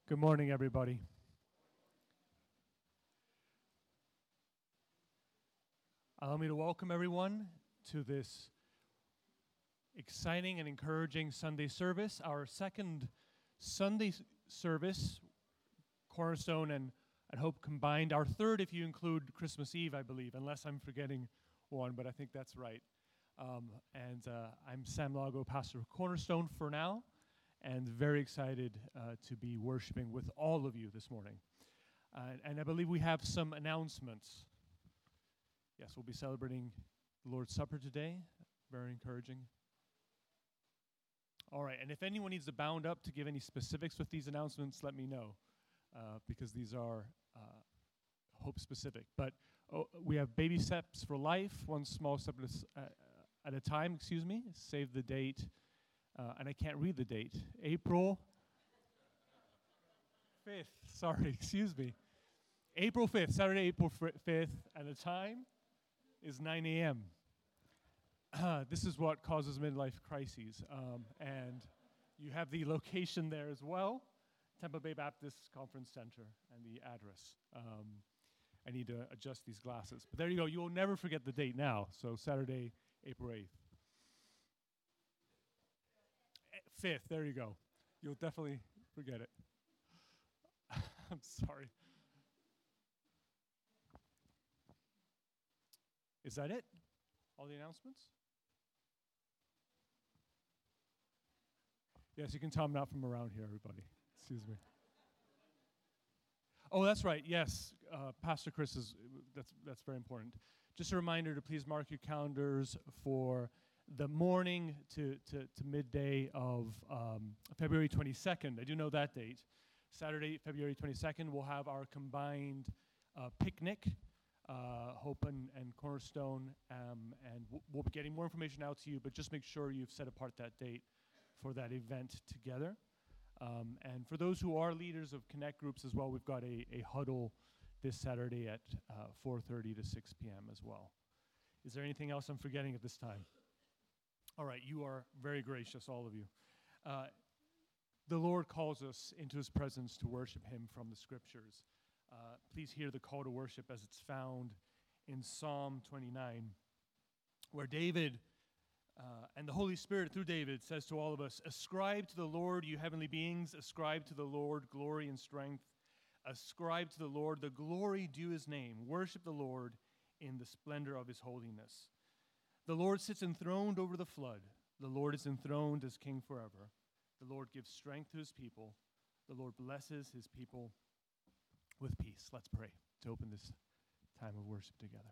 Good morning, everybody. Allow me to welcome everyone to this exciting and encouraging Sunday service, our second Sunday service, Cornerstone and Hope combined, our third if you include Christmas Eve, I believe, unless I'm forgetting one, but I think that's right. I'm Sam Lago, pastor of Cornerstone for now, and very excited to be worshiping with all of you this morning. And I believe we have some announcements. Yes, we'll be celebrating the Lord's Supper today. Very encouraging. All right, and if anyone needs to bound up to give any specifics with these announcements, let me know, because these are hope-specific. But we have baby steps for life, one small step at a time, Save the date. And I can't read the date. April 5th, April 5th, Saturday, April 5th, and the time is 9 a.m. This is what causes midlife crises. And you have the location there as well, Tampa Bay Baptist Conference Center, and the address. I need to adjust these glasses. But there you go. You will never forget the date now. So Saturday, April 8th. 5th, there you go. You'll definitely forget it. I'm sorry. Is that it? All the announcements? Yes, you can tell I'm not from around here, everybody. Excuse me. Oh, that's right. Yes, Pastor Chris that's very important. Just a reminder to please mark your calendars for the morning to midday of February 22nd. I do know that date. Saturday, February 22nd, we'll have our combined picnic, Hope and Cornerstone, and we'll be getting more information out to you, but just make sure you've set apart that date for that event together. And for those who are leaders of Connect groups as well, we've got a huddle this Saturday at 4:30 to 6 p.m. as well. Is there anything else I'm forgetting at this time? All right, you are very gracious, all of you. The Lord calls us into His presence to worship Him from the Scriptures. Please hear the call to worship as it's found in Psalm 29, where David and the Holy Spirit through David says to all of us, "Ascribe to the Lord, you heavenly beings, ascribe to the Lord glory and strength. Ascribe to the Lord the glory due His name. Worship the Lord in the splendor of His holiness. The Lord sits enthroned over the flood. The Lord is enthroned as King forever. The Lord gives strength to His people. The Lord blesses His people with peace." Let's pray to open this time of worship together.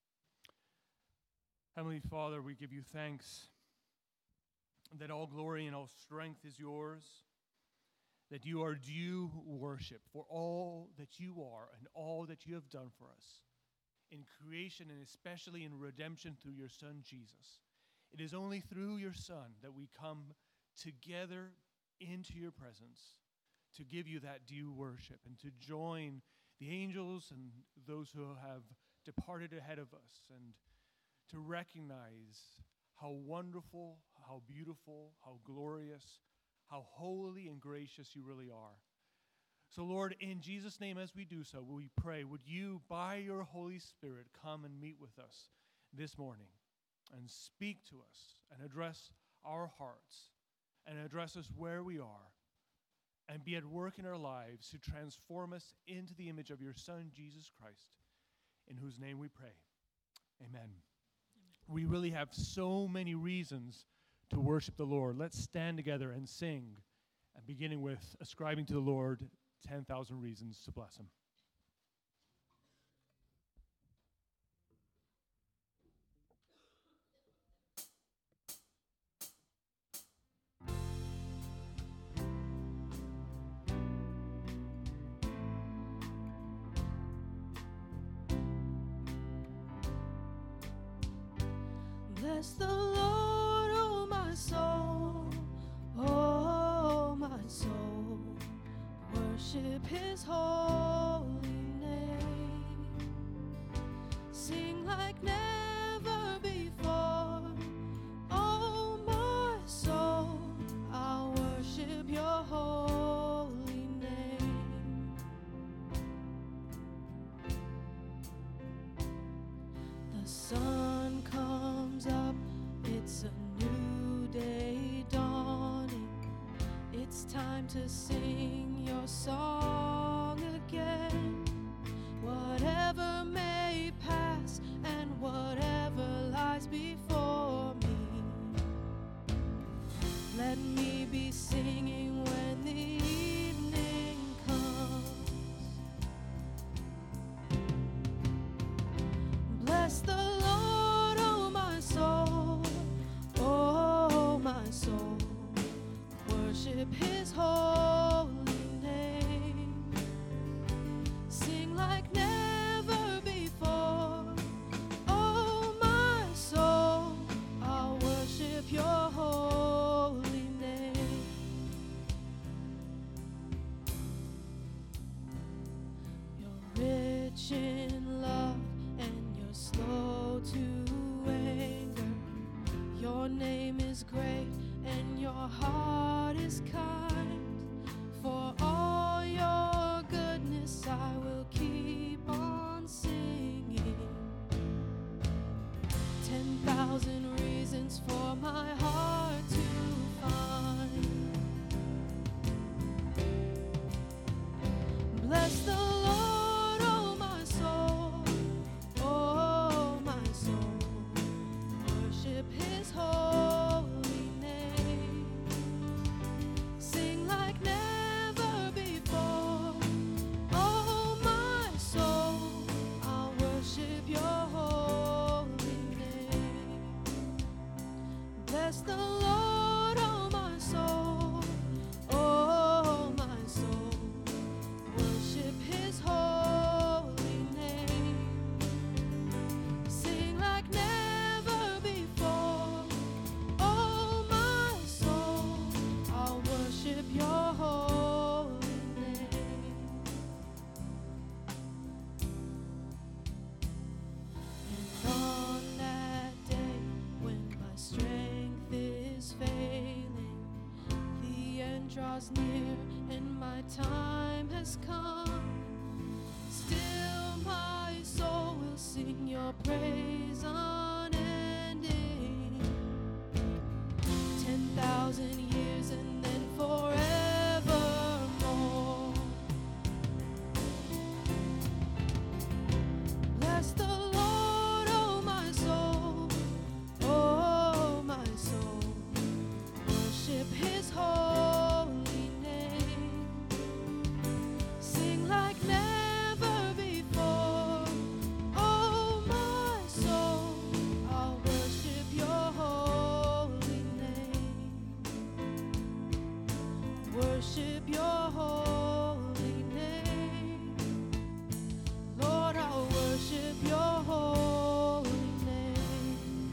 Heavenly Father, we give you thanks that all glory and all strength is yours, that you are due worship for all that you are and all that you have done for us in creation and especially in redemption through your Son, Jesus. It is only through your Son that we come together into your presence to give you that due worship and to join the angels and those who have departed ahead of us and to recognize how wonderful, how beautiful, how glorious, how holy and gracious you really are. So, Lord, in Jesus' name as we do so, we pray, would you, by your Holy Spirit, come and meet with us this morning and speak to us and address our hearts and address us where we are and be at work in our lives to transform us into the image of your Son, Jesus Christ, in whose name we pray. Amen. We really have so many reasons to worship the Lord. Let's stand together and sing, and beginning with ascribing to the Lord 10,000 reasons to bless Him. Bless the Lord, oh my soul, worship His holy name. Sing like never before, oh my soul, I'll worship your holy name. time to sing your song again. Whatever may pass and whatever lies before me, let me be singing when the evening comes. Bless the Lord, oh my soul, oh my soul. Worship His holy name. Sing like never before. Oh my soul, I'll worship your holy name. You're rich in love and you're slow to anger. Your name is great and your heart is kind. For all your goodness I will keep on singing. 10,000 reasons for my heart to find. Bless the Lord, oh my soul, oh my soul. Worship His holy name. Sing like never before. Oh my soul, I'll worship your holy name. Bless the Lord, oh my soul, oh my soul. Worship His holy name. Sing like never before. Oh my soul, I'll worship your holy name. And on that day when my strength is failing, the end draws near and my time has come, still my soul will sing your praise unending. 10,000 years and then forevermore. Bless the Lord, oh my soul, oh my soul. Worship His holy name. Sing like never before. Oh my soul, I'll worship your holy name. Worship your holy name. Lord, I'll worship your holy name.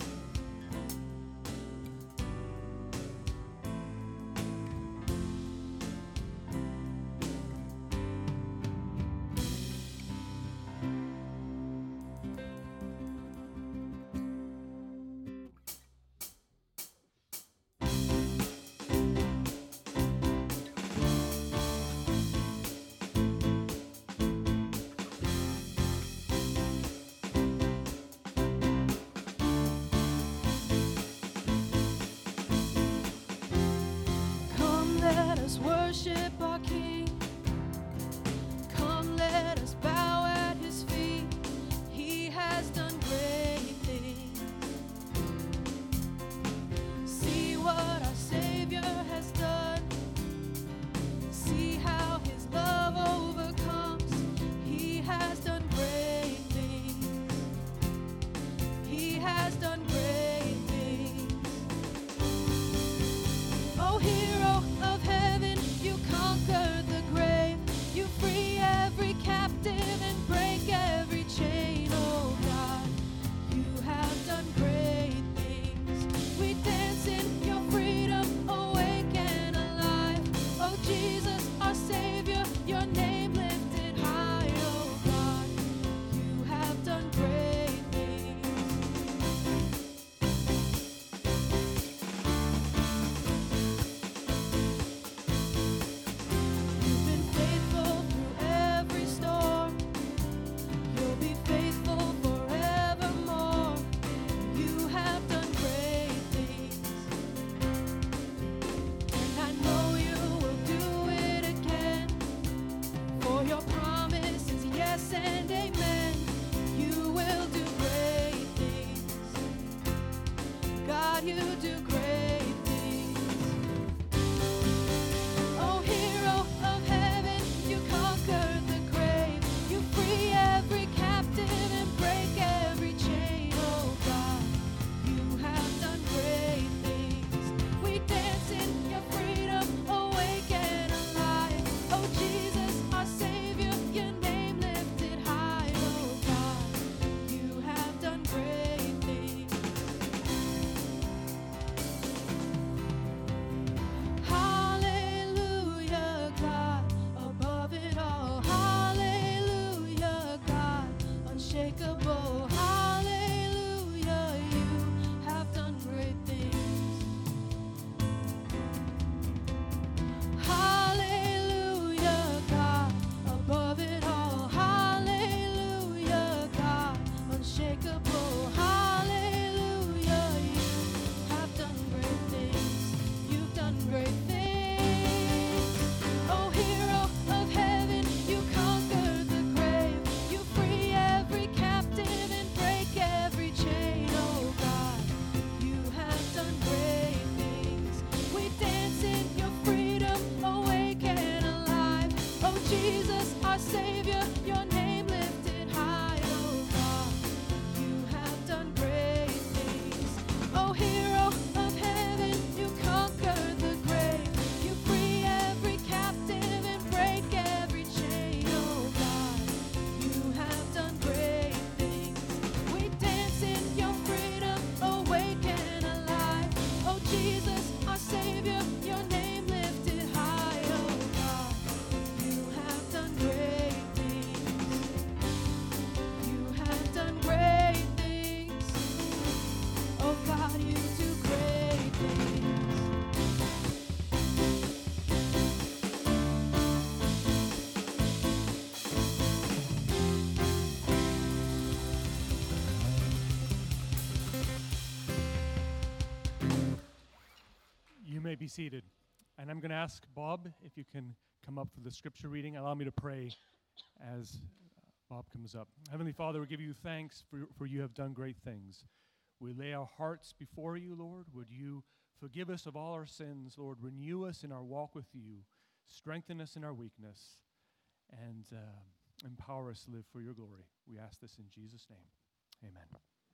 seated. And I'm going to ask Bob if you can come up for the scripture reading. Allow me to pray as Bob comes up. Heavenly Father, we give you thanks for you have done great things. We lay our hearts before you, Lord. Would you forgive us of all our sins, Lord? Renew us in our walk with you. Strengthen us in our weakness. And empower us to live for your glory. We ask this in Jesus' name. Amen.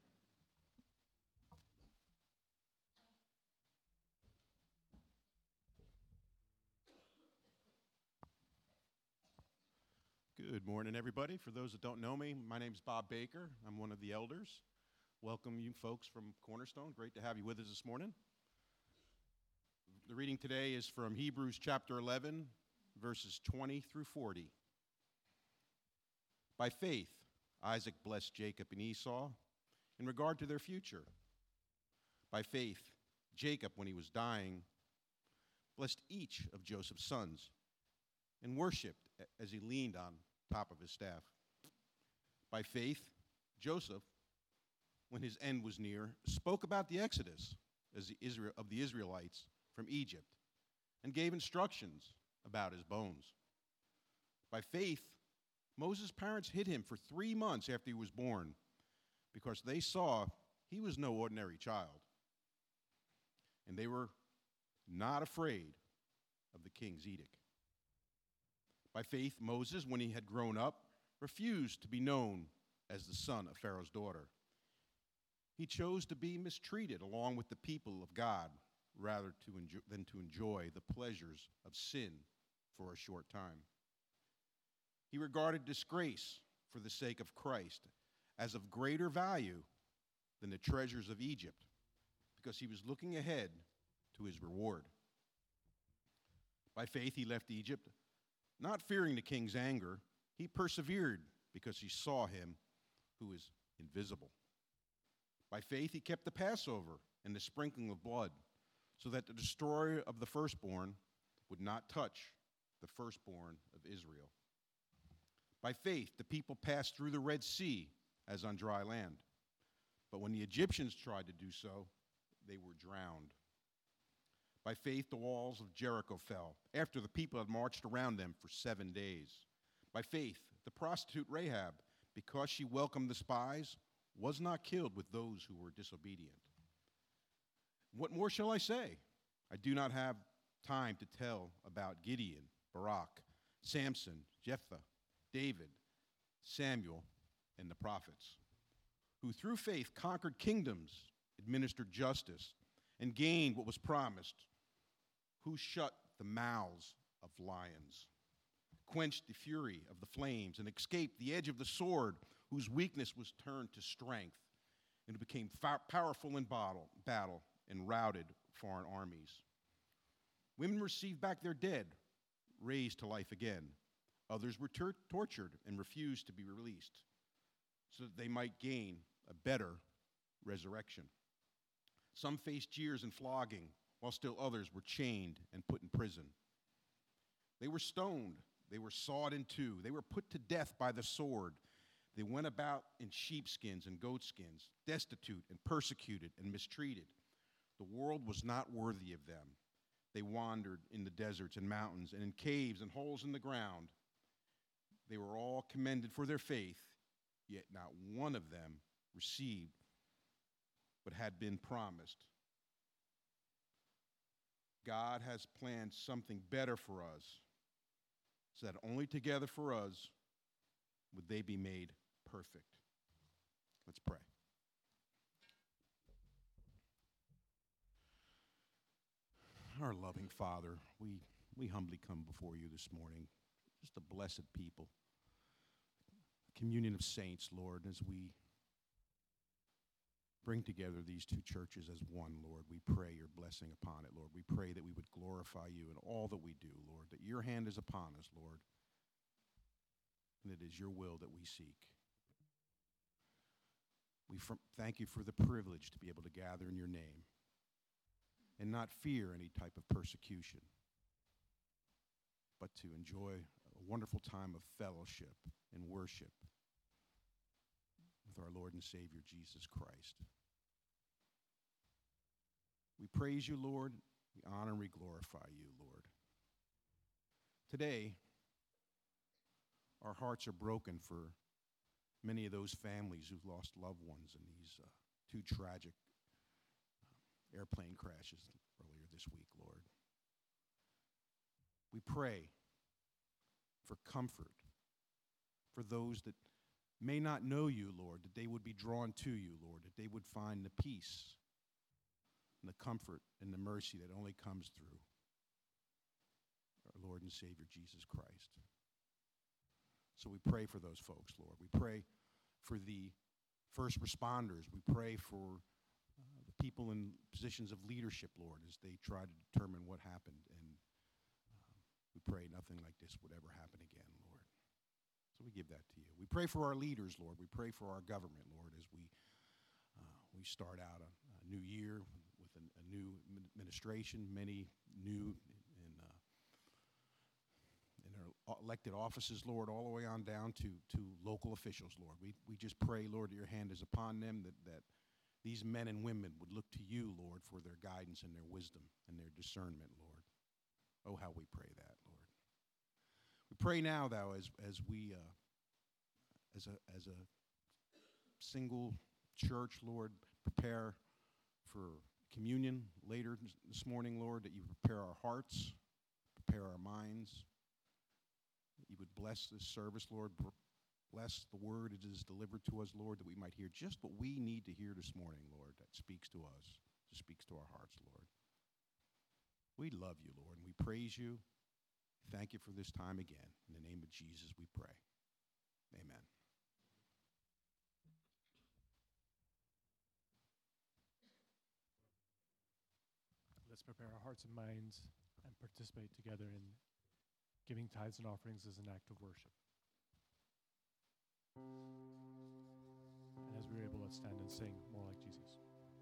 Good morning, everybody. For those that don't know me, my name is Bob Baker. I'm one of the elders. Welcome you folks from Cornerstone. Great to have you with us this morning. The reading today is from Hebrews chapter 11, verses 20 through 40. By faith, Isaac blessed Jacob and Esau in regard to their future. By faith, Jacob, when he was dying, blessed each of Joseph's sons and worshipped as he leaned on top of his staff. By faith, Joseph, when his end was near, spoke about the exodus of the Israelites from Egypt and gave instructions about his bones. By faith, Moses' parents hid him for 3 months after he was born because they saw he was no ordinary child. And they were not afraid of the king's edict. By faith, Moses, when he had grown up, refused to be known as the son of Pharaoh's daughter. He chose to be mistreated along with the people of God rather than to enjoy the pleasures of sin for a short time. He regarded disgrace for the sake of Christ as of greater value than the treasures of Egypt because he was looking ahead to his reward. By faith, he left Egypt. Not fearing the king's anger, he persevered because he saw him who is invisible. By faith, he kept the Passover and the sprinkling of blood so that the destroyer of the firstborn would not touch the firstborn of Israel. By faith, the people passed through the Red Sea as on dry land. But when the Egyptians tried to do so, they were drowned. By faith, the walls of Jericho fell after the people had marched around them for 7 days. By faith, the prostitute Rahab, because she welcomed the spies, was not killed with those who were disobedient. What more shall I say? I do not have time to tell about Gideon, Barak, Samson, Jephthah, David, Samuel, and the prophets, who through faith conquered kingdoms, administered justice, and gained what was promised, who shut the mouths of lions, quenched the fury of the flames, and escaped the edge of the sword, whose weakness was turned to strength, and who became powerful in battle and routed foreign armies. Women received back their dead, raised to life again. Others were tortured and refused to be released so that they might gain a better resurrection. Some faced jeers and flogging, while still others were chained and put in prison. They were stoned. They were sawed in two. They were put to death by the sword. They went about in sheepskins and goatskins, destitute and persecuted and mistreated. The world was not worthy of them. They wandered in the deserts and mountains and in caves and holes in the ground. They were all commended for their faith, yet not one of them received what had been promised. God has planned something better for us, so that only together for us would they be made perfect. Let's pray. Our loving Father, we humbly come before you this morning, just a blessed people, communion of saints, Lord, as we bring together these two churches as one, Lord. We pray your blessing upon it, Lord. We pray that we would glorify you in all that we do, Lord, that your hand is upon us, Lord, and it is your will that we seek. We thank you for the privilege to be able to gather in your name and not fear any type of persecution, but to enjoy a wonderful time of fellowship and worship with our Lord and Savior, Jesus Christ. We praise you, Lord, We honor and we glorify you, Lord. Today, our hearts are broken for many of those families who've lost loved ones in these two tragic airplane crashes earlier this week, Lord. We pray for comfort for those that may not know you, Lord, that they would be drawn to you, Lord, that they would find the peace and the comfort and the mercy that only comes through our Lord and Savior, Jesus Christ. So we pray for those folks, Lord. We pray for the first responders. We pray for the people in positions of leadership, Lord, as they try to determine what happened. And we pray nothing like this would ever happen again, Lord. So we give that to you. We pray for our leaders, Lord. We pray for our government, Lord, as we start out a new year with a new administration, many new in our elected offices, Lord, all the way on down to local officials, Lord. We just pray, Lord, that your hand is upon them, that these men and women would look to you, Lord, for their guidance and their wisdom and their discernment, Lord. Oh, how we pray that, Lord. We pray now, thou, as we, as a single church, Lord, prepare for communion later this morning, Lord, that you prepare our hearts, prepare our minds, that you would bless this service, Lord, bless the word it is delivered to us, Lord, that we might hear just what we need to hear this morning, Lord, that speaks to us, that speaks to our hearts, Lord. We love you, Lord, and we praise you. Thank you for this time again. In the name of Jesus, we pray. Amen. Let's prepare our hearts and minds and participate together in giving tithes and offerings as an act of worship. And as we're able, let's stand and sing More Like Jesus.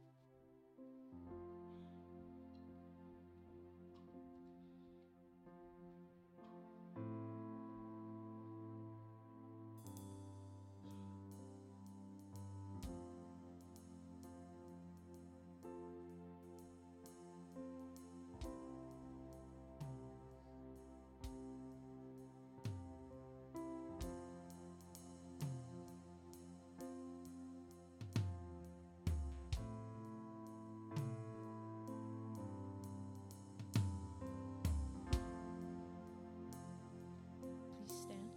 Please stand.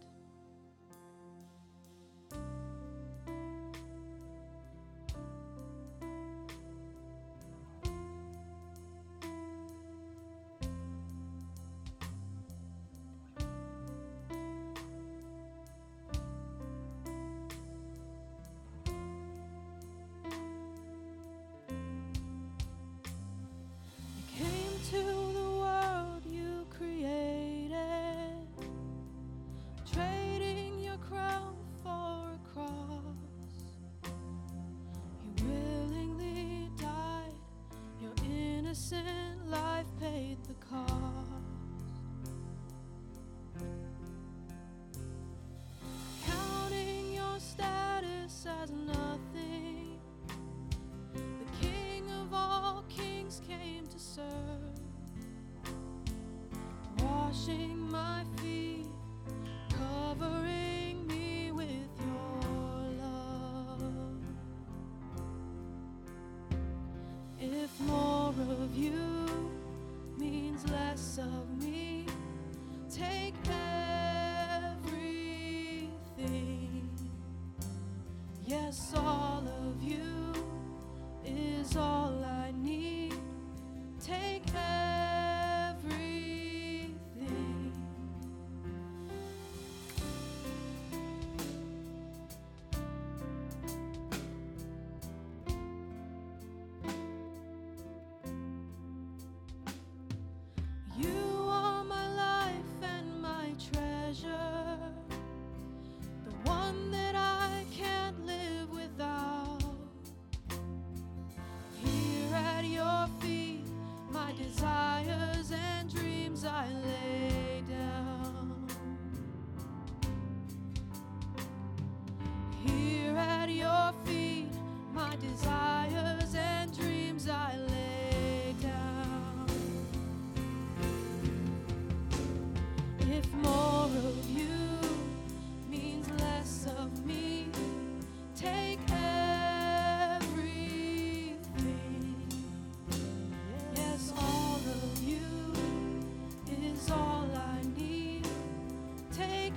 You came to the world you created, trading your crown for a cross. You willingly died, your innocent life paid the cost. Counting your status as nothing, the King of all kings came to serve, washing my feet, covering me with your love. If more of you means less of me, take everything. Yes, all of you is all I need. Take everything. You are my life and my treasure, the one that I can't live without. Here at your feet, my desires and dreams I lay down. Here at your feet, my desires and dreams I lay down. If more of you means less of me, take everything. Yes, all of you is all I need. Take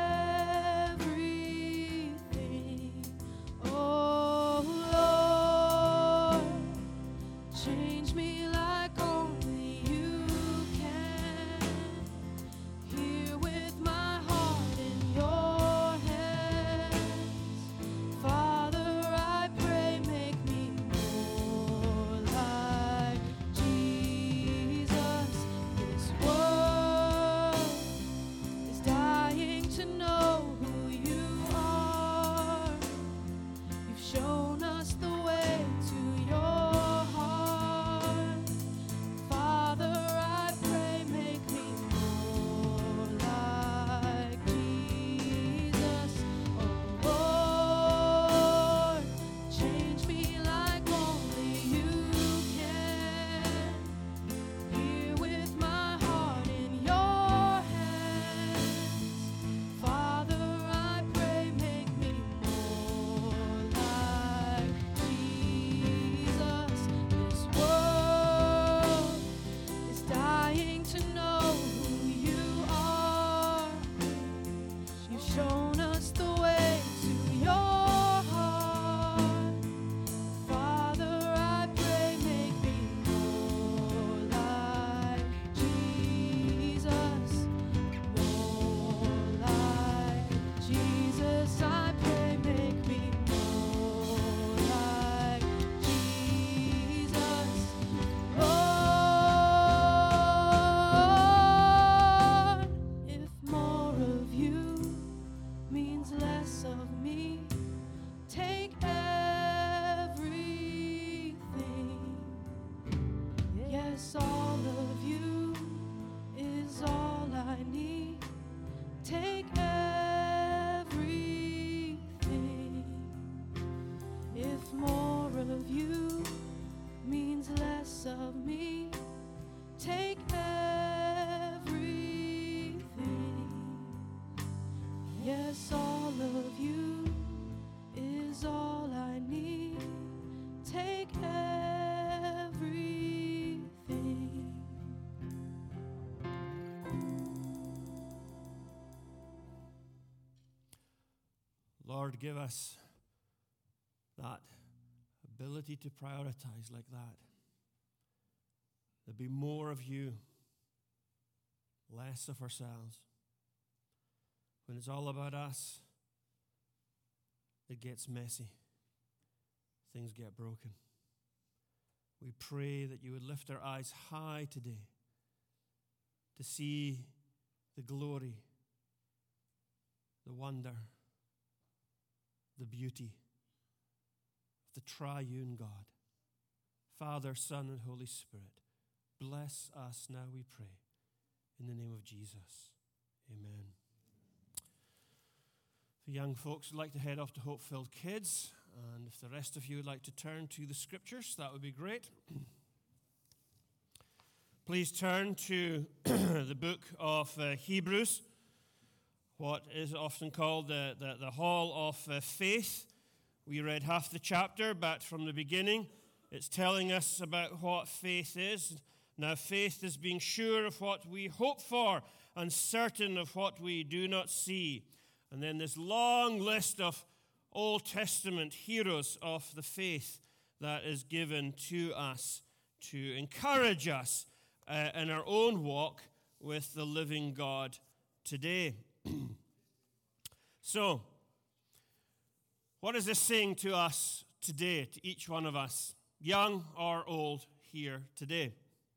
everything. Oh Lord, change me like only you can. Here with my heart in your hands. Father, I pray, make me more like Jesus. This world is dying to know who you are. You've shown us the way to your heart. Father, I pray, make me more like Jesus. Oh Lord, change me like only you can. Here with my heart in your hands. Father, I pray, make me more like Jesus. This world is dying to know who you are. You've shown us the way to your heart. Father, I pray, make me more like Jesus. More like Jesus, I pray, make me more like Jesus. Lord, if more of you means less of me, take everything. Yes, all of you is all I need. Take everything. If more of you means less of me, take everything. Yes, all of you is all I need. Take everything. Lord, give us that ability to prioritize like that. There'd be more of you, less of ourselves. When it's all about us, it gets messy. Things get broken. We pray that you would lift our eyes high today to see the glory, the wonder, the beauty of the triune God. Father, Son, and Holy Spirit, bless us now, we pray, in the name of Jesus. Amen. The young folks would like to head off to Hope-Filled Kids, and if the rest of you would like to turn to the scriptures, that would be great. Please turn to the book of Hebrews, what is often called the Hall of Faith. We read half the chapter, but from the beginning, it's telling us about what faith is. Now, faith is being sure of what we hope for and certain of what we do not see. And then this long list of Old Testament heroes of the faith that is given to us to encourage us in our own walk with the living God today. So, what is this saying to us today, to each one of us, young or old, here today?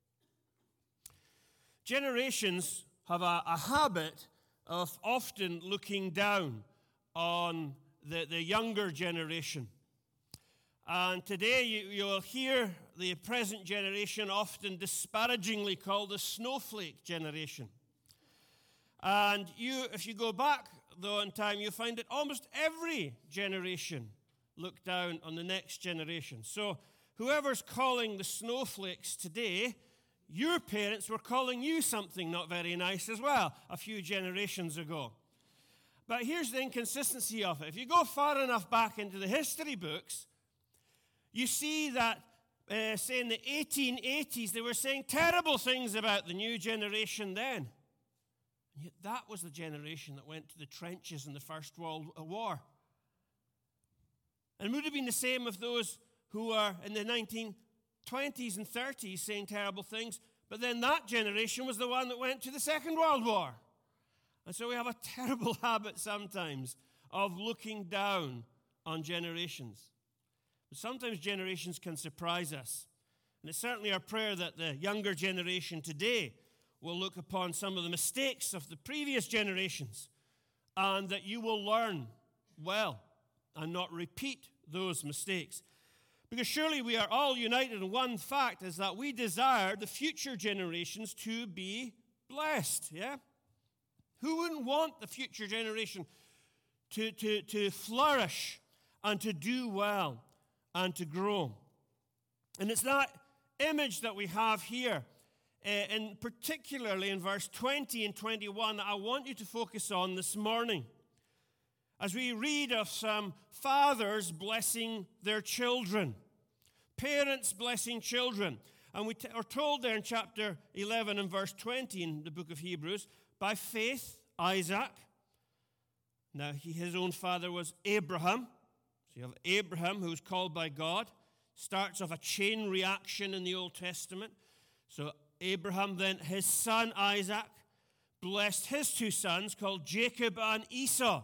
Generations have a habit of often looking down on the younger generation. And today you will hear the present generation often disparagingly called the snowflake generation. And if you go back, though, in time, you find that almost every generation looked down on the next generation. So whoever's calling the snowflakes today, your parents were calling you something not very nice as well a few generations ago. But here's the inconsistency of it. If you go far enough back into the history books, you see that, say in the 1880s, they were saying terrible things about the new generation then. And yet that was the generation that went to the trenches in the First World War. And it would have been the same with those who were in the 1920s and 30s saying terrible things. But then that generation was the one that went to the Second World War. And so we have a terrible habit sometimes of looking down on generations. But sometimes generations can surprise us. And it's certainly our prayer that the younger generation today will look upon some of the mistakes of the previous generations and that you will learn well and not repeat those mistakes. Because surely we are all united in one fact, is that we desire the future generations to be blessed, yeah? Who wouldn't want the future generation to flourish and to do well and to grow? And it's that image that we have here, and particularly in verse 20 and 21, that I want you to focus on this morning. As we read of some fathers blessing their children, parents blessing children. And we are told there in chapter 11 and verse 20 in the book of Hebrews, by faith, Isaac, now his own father was Abraham. So you have Abraham, who was called by God, starts off a chain reaction in the Old Testament. So Abraham, then his son Isaac, blessed his two sons called Jacob and Esau.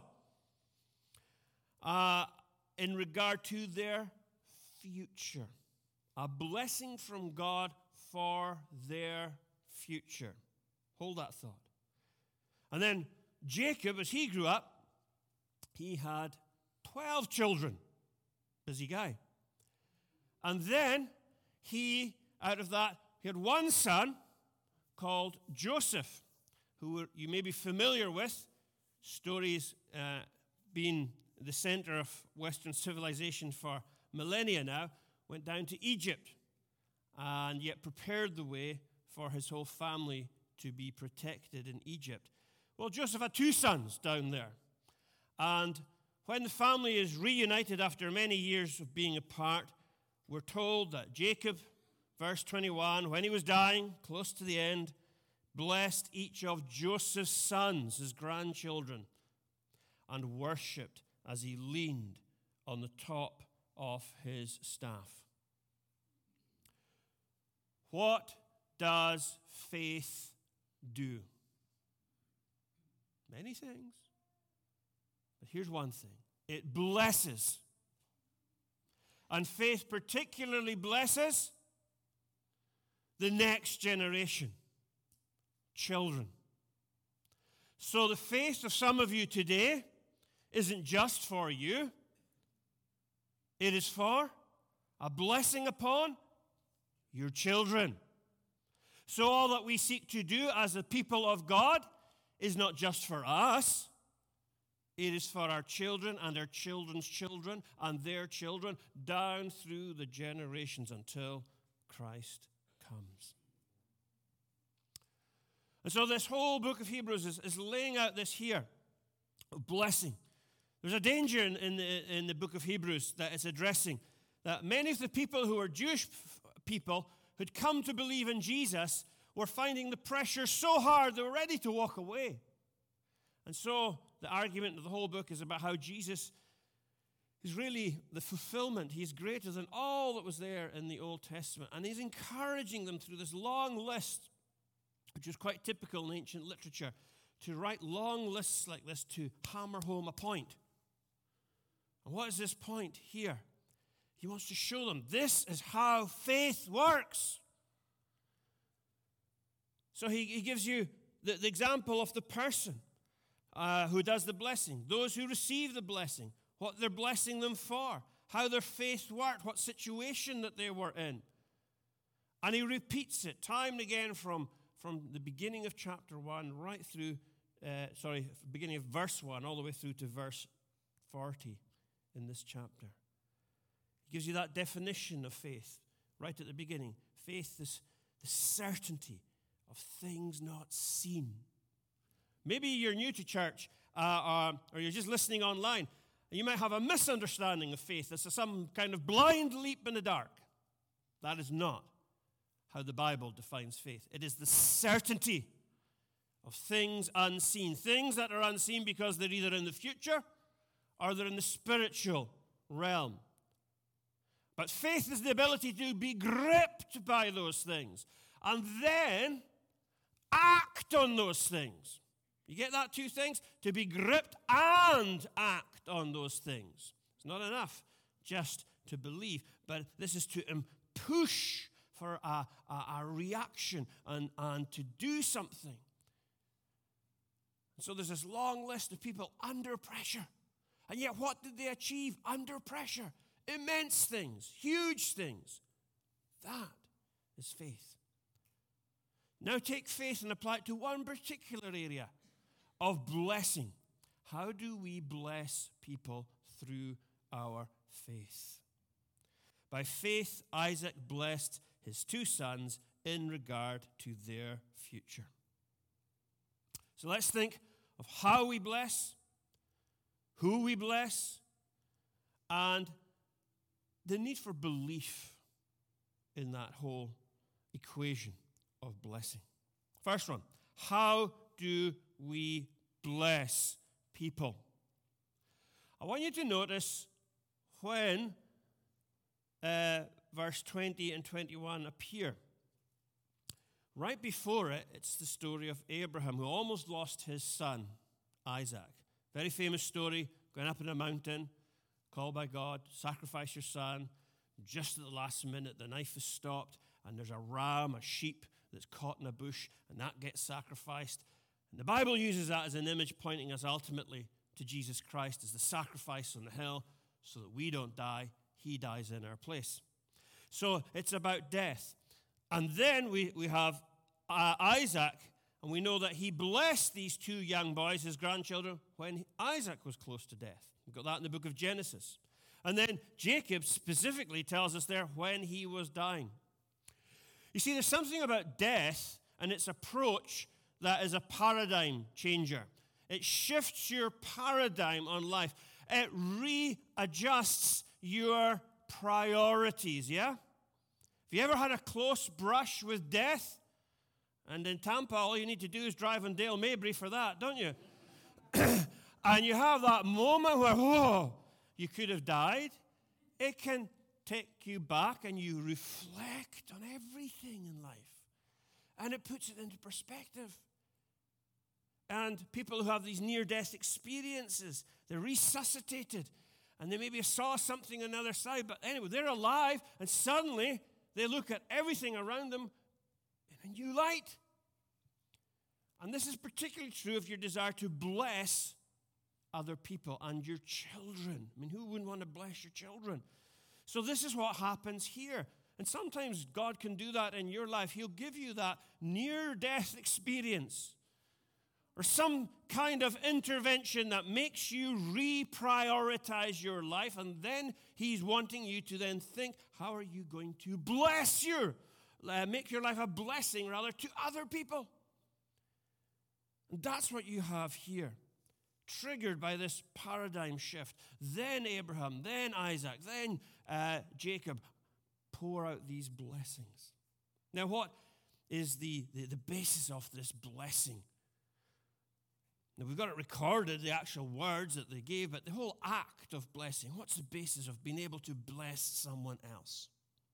In regard to their future. A blessing from God for their future. Hold that thought. And then Jacob, as he grew up, he had 12 children. Busy guy. And then out of that, he had one son called Joseph, who you may be familiar with. Stories being the center of Western civilization for millennia now, went down to Egypt and yet prepared the way for his whole family to be protected in Egypt. Well, Joseph had two sons down there. And when the family is reunited after many years of being apart, we're told that Jacob, verse 21, when he was dying, close to the end, blessed each of Joseph's sons, his grandchildren, and worshipped as he leaned on the top of his staff. What does faith do? Many things. But here's one thing. It blesses. And faith particularly blesses the next generation. Children. So the faith of some of you today isn't just for you. It is for a blessing upon your children. So all that we seek to do as a people of God is not just for us. It is for our children and our children's children and their children down through the generations until Christ comes. And so this whole book of Hebrews is laying out this here, blessing. There's a danger in the book of Hebrews that it's addressing, that many of the people who are Jewish people who'd come to believe in Jesus were finding the pressure so hard they were ready to walk away. And so the argument of the whole book is about how Jesus is really the fulfillment. He's greater than all that was there in the Old Testament. And he's encouraging them through this long list, which is quite typical in ancient literature, to write long lists like this to hammer home a point. And what is this point here? He wants to show them this is how faith works. So he gives you the example of the person who does the blessing, those who receive the blessing, what they're blessing them for, how their faith worked, what situation that they were in. And he repeats it time and again from the beginning of chapter 1 right through, beginning of verse 1 all the way through to verse 40 in this chapter. He gives you that definition of faith right at the beginning. Faith, this The certainty of things not seen. Maybe you're new to church, or you're just listening online, and you might have a misunderstanding of faith. This is some kind of blind leap in the dark. That is not how the Bible defines faith. It is the certainty of things unseen. Things that are unseen because they're either in the future or they're in the spiritual realm. But faith is the ability to be gripped by those things and then act on those things. You get that, two things? To be gripped and act on those things. It's not enough just to believe, but this is to push for a reaction and to do something. So there's this long list of people under pressure. And yet what did they achieve under pressure? Immense things, huge things. That is faith. Now take faith and apply it to one particular area of blessing. How do we bless people through our faith? By faith, Isaac blessed his two sons in regard to their future. So let's think of how we bless, who we bless, and the need for belief in that whole equation of blessing. First one, how do we bless people? I want you to notice when verse 20 and 21 appear. Right before it, it's the story of Abraham, who almost lost his son, Isaac. Very famous story, going up in a mountain, called by God, sacrifice your son. Just at the last minute, the knife is stopped, and there's a ram, a sheep, that's caught in a bush, and that gets sacrificed. And the Bible uses that as an image pointing us ultimately to Jesus Christ as the sacrifice on the hill, so that we don't die, he dies in our place. So it's about death. And then we have Isaac, and we know that he blessed these two young boys, his grandchildren, when Isaac was close to death. We've got that in the book of Genesis. And then Jacob specifically tells us there when he was dying. You see, there's something about death and its approach that is a paradigm changer. It shifts your paradigm on life. It readjusts your priorities, yeah? Have you ever had a close brush with death? And in Tampa, all you need to do is drive on Dale Mabry for that, don't you? And you have that moment where, whoa, you could have died. It can take you back and you reflect on everything in life. And it puts it into perspective. And people who have these near-death experiences, they're resuscitated. And they maybe saw something on the other side. But anyway, they're alive. And suddenly, they look at everything around them in a new light. And this is particularly true if you desire to bless other people and your children. I mean, who wouldn't want to bless your children? So this is what happens here. And sometimes God can do that in your life. He'll give you that near-death experience or some kind of intervention that makes you reprioritize your life. And then he's wanting you to then think, how are you going to bless make your life a blessing, rather, to other people? And that's what you have here. Triggered by this paradigm shift. Then Abraham, then Isaac, then Jacob pour out these blessings. Now, what is the basis of this blessing? Now, we've got it recorded, the actual words that they gave, but the whole act of blessing, what's the basis of being able to bless someone else?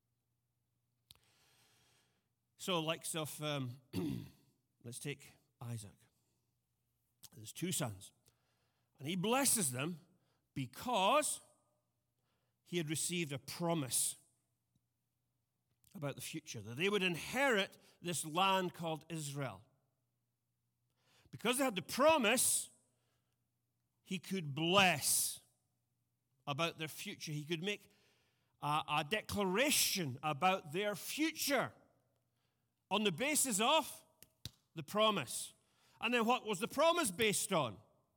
So, likes of, let's take Isaac. There's two sons. And he blesses them because he had received a promise about the future, that they would inherit this land called Israel. Because they had the promise, he could bless about their future. He could make a declaration about their future on the basis of the promise. And then what was the promise based on?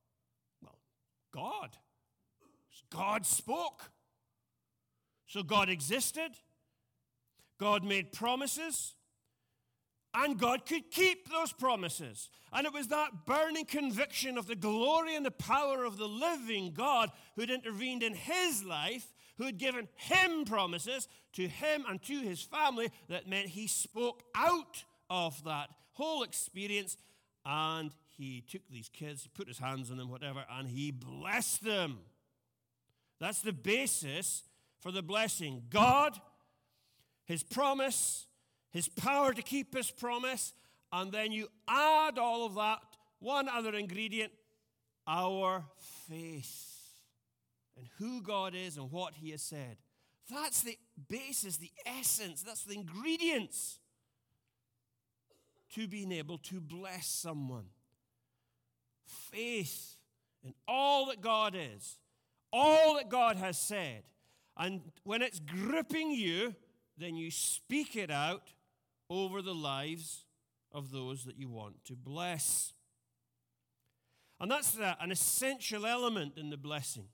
God. God spoke. So God existed. God made promises. And God could keep those promises. And it was that burning conviction of the glory and the power of the living God who had intervened in his life, who had given him promises to him and to his family, that meant he spoke out of that whole experience, and he took these kids, he put his hands on them, whatever, and he blessed them. That's the basis for the blessing. God, his promise, his power to keep his promise, and then you add all of that, one other ingredient, our faith in who God is and what he has said. That's the basis, the essence, that's the ingredients to being able to bless someone. Faith in all that God is, all that God has said. And when it's gripping you, then you speak it out over the lives of those that you want to bless. And that's an essential element in the blessing.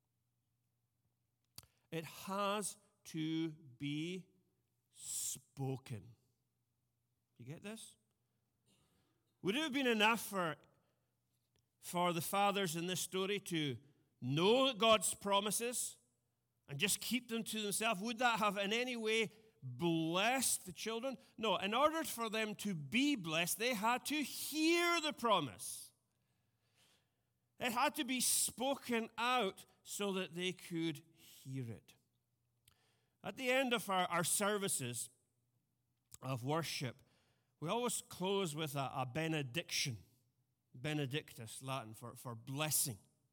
It has to be spoken. You get this? Would it have been enough for the fathers in this story to know God's promises and just keep them to themselves? Would that have in any way blessed the children? No, in order for them to be blessed, they had to hear the promise. It had to be spoken out so that they could hear it. At the end of our services of worship, we always close with a benediction. Benedictus, Latin, for blessing.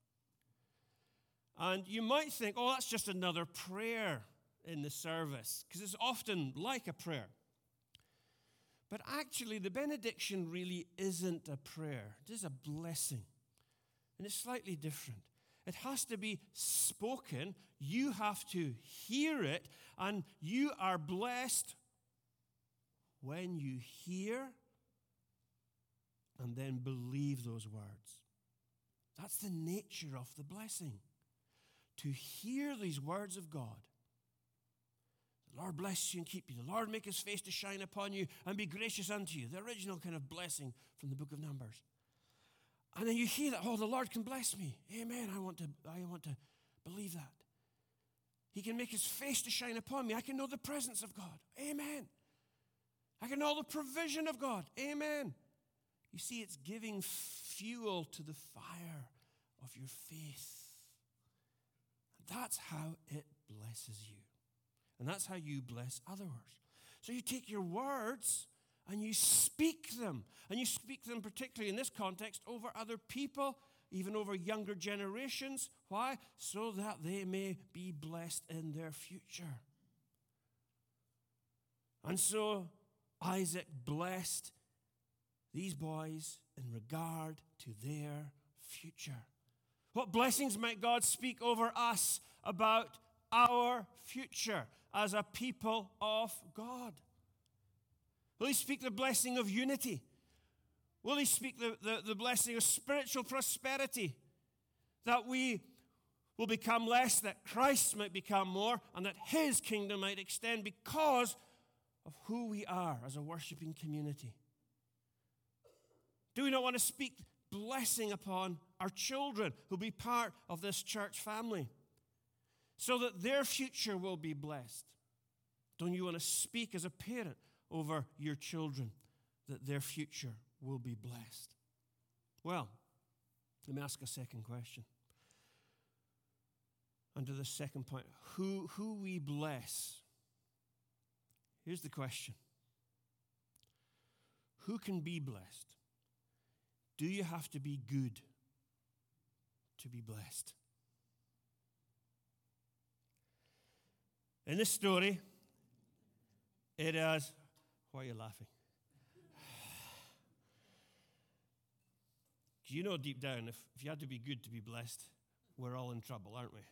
And you might think, oh, that's just another prayer in the service, because it's often like a prayer. But actually, the benediction really isn't a prayer. It is a blessing. And it's slightly different. It has to be spoken. You have to hear it. And you are blessed when you hear and then believe those words. That's the nature of the blessing. To hear these words of God. The Lord bless you and keep you. The Lord make his face to shine upon you and be gracious unto you. The original kind of blessing from the book of Numbers. And then you hear that, oh, the Lord can bless me. Amen. I want to believe that. He can make his face to shine upon me. I can know the presence of God. Amen. I can know the provision of God. Amen. You see, it's giving fuel to the fire of your faith. That's how it blesses you. And that's how you bless others. So you take your words and you speak them. And you speak them particularly in this context over other people, even over younger generations. Why? So that they may be blessed in their future. And so Isaac blessed these boys in regard to their future. What blessings might God speak over us about our future as a people of God? Will he speak the blessing of unity? Will he speak the blessing of spiritual prosperity? That we will become less, that Christ might become more, and that his kingdom might extend because of who we are as a worshiping community. Do we not want to speak blessing upon our children who'll be part of this church family so that their future will be blessed? Don't you want to speak as a parent over your children that their future will be blessed? Well, let me ask a second question. Under the second point, who we bless. Here's the question. Who can be blessed? Do you have to be good to be blessed? In this story, it is... Why are you laughing? Do you know deep down, if you had to be good to be blessed, we're all in trouble, aren't we?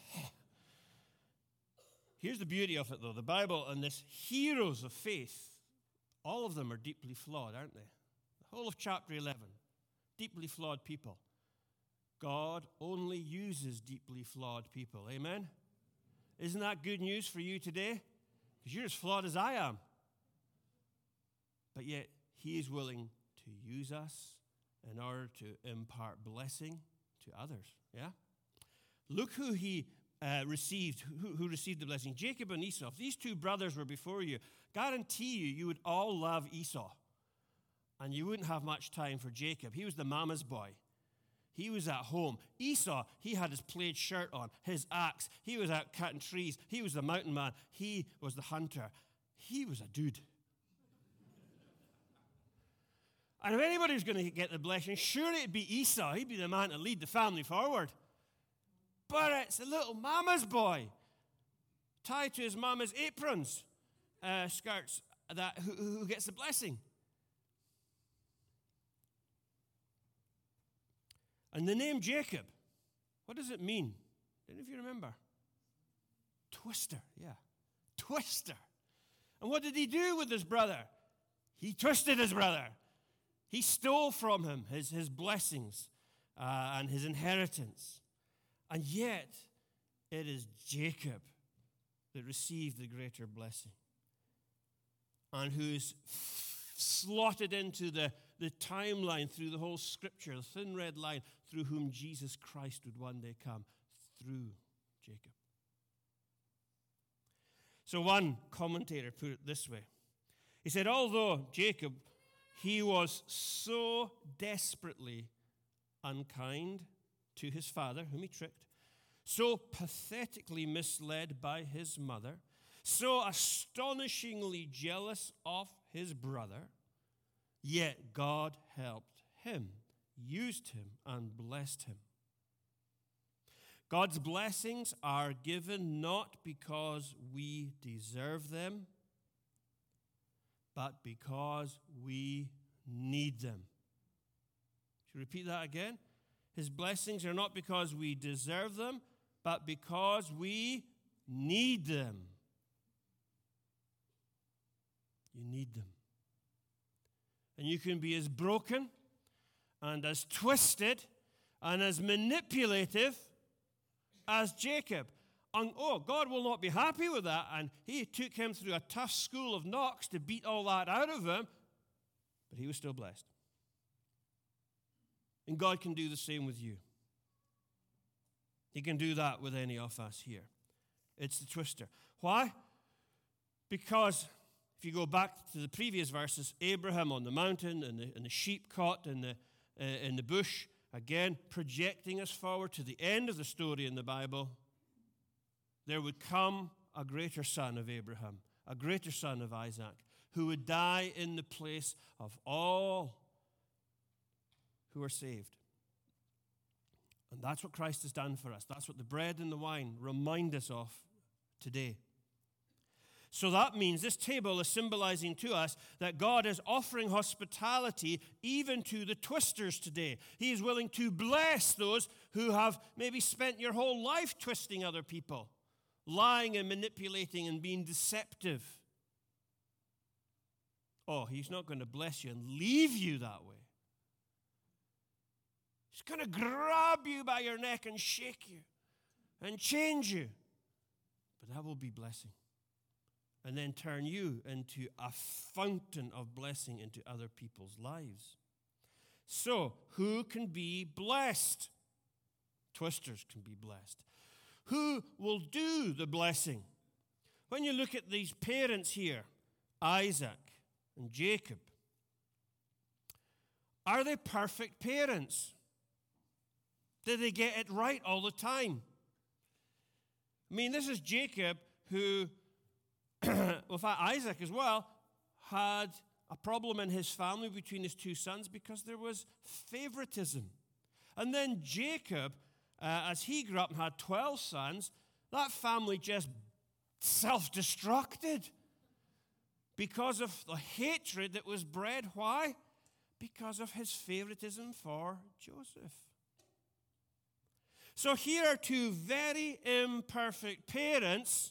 Here's the beauty of it, though. The Bible and this heroes of faith, all of them are deeply flawed, aren't they? The whole of chapter 11, deeply flawed people. God only uses deeply flawed people. Amen? Isn't that good news for you today? Because you're as flawed as I am. But yet, he is willing to use us in order to impart blessing to others. Yeah? Look who he received, who received the blessing. Jacob and Esau. If these two brothers were before you, guarantee you would all love Esau. And you wouldn't have much time for Jacob. He was the mama's boy. He was at home. Esau, he had his plaid shirt on, his axe. He was out cutting trees. He was the mountain man. He was the hunter. He was a dude. And if anybody was going to get the blessing, surely it'd be Esau. He'd be the man to lead the family forward. But it's a little mama's boy, tied to his mama's aprons, skirts, who gets the blessing. And the name Jacob, what does it mean? Any of you remember? Twister, yeah. Twister. And what did he do with his brother? He twisted his brother. He stole from him his blessings and his inheritance. And yet, it is Jacob that received the greater blessing and who's slotted into the timeline through the whole scripture, the thin red line through whom Jesus Christ would one day come, through Jacob. So one commentator put it this way. He said, although Jacob, he was so desperately unkind to his father, whom he tricked, so pathetically misled by his mother, so astonishingly jealous of his brother, yet God helped him, used him, and blessed him. God's blessings are given not because we deserve them, but because we need them. Should I repeat that again? His blessings are not because we deserve them, but because we need them. You need them. And you can be as broken and as twisted and as manipulative as Jacob. And God will not be happy with that. And he took him through a tough school of knocks to beat all that out of him. But he was still blessed. And God can do the same with you. He can do that with any of us here. It's the twister. Why? Because if you go back to the previous verses, Abraham on the mountain and the sheep caught in the bush, again, projecting us forward to the end of the story in the Bible, there would come a greater son of Abraham, a greater son of Isaac, who would die in the place of all who are saved. And that's what Christ has done for us. That's what the bread and the wine remind us of today. So that means this table is symbolizing to us that God is offering hospitality even to the twisters today. He is willing to bless those who have maybe spent your whole life twisting other people, lying and manipulating and being deceptive. Oh, he's not going to bless you and leave you that way. He's going to grab you by your neck and shake you and change you. But that will be blessing. And then turn you into a fountain of blessing into other people's lives. So, who can be blessed? Twisters can be blessed. Who will do the blessing? When you look at these parents here, Isaac and Jacob, are they perfect parents? Did they get it right all the time? I mean, this is Jacob who, well, in fact, Isaac as well, had a problem in his family between his two sons because there was favoritism. And then Jacob, as he grew up and had 12 sons, that family just self-destructed because of the hatred that was bred. Why? Because of his favoritism for Joseph. So here are two very imperfect parents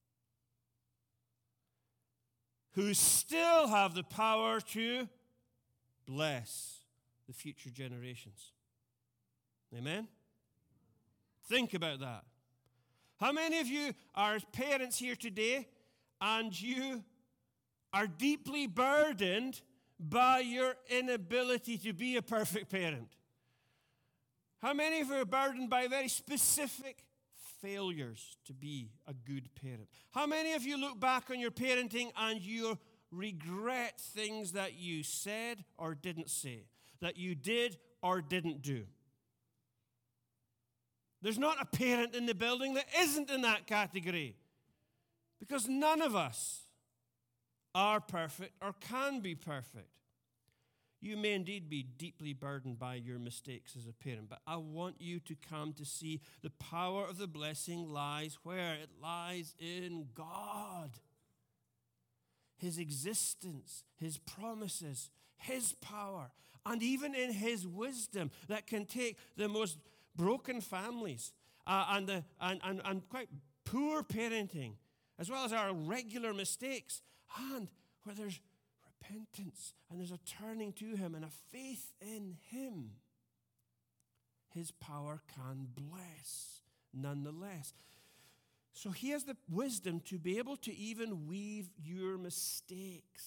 who still have the power to bless the future generations. Amen? Think about that. How many of you are parents here today and you are deeply burdened by your inability to be a perfect parent? How many of you are burdened by very specific failures to be a good parent? How many of you look back on your parenting and you regret things that you said or didn't say, that you did or didn't do? There's not a parent in the building that isn't in that category, because none of us are perfect or can be perfect. You may indeed be deeply burdened by your mistakes as a parent, but I want you to come to see the power of the blessing lies where? It lies in God. His existence, His promises, His power, and even in His wisdom that can take the most broken families and quite poor parenting, as well as our regular mistakes, and where there's repentance and there's a turning to Him and a faith in Him, His power can bless nonetheless. So He has the wisdom to be able to even weave your mistakes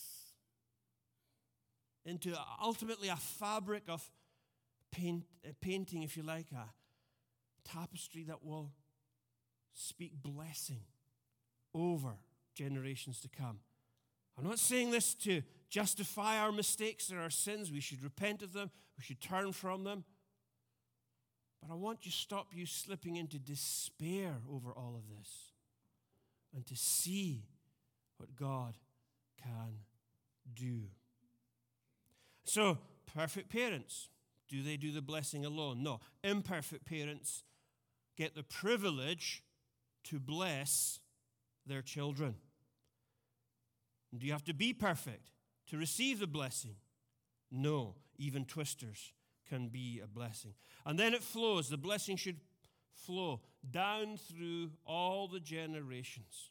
into ultimately a fabric of painting, if you like, a tapestry that will speak blessing over generations to come. I'm not saying this to justify our mistakes or our sins. We should repent of them. We should turn from them. But I want to stop you slipping into despair over all of this and to see what God can do. So, perfect parents, do they do the blessing alone? No. Imperfect parents get the privilege to bless their children. Do you have to be perfect to receive the blessing? No. Even twisters can be a blessing. And then it flows. The blessing should flow down through all the generations.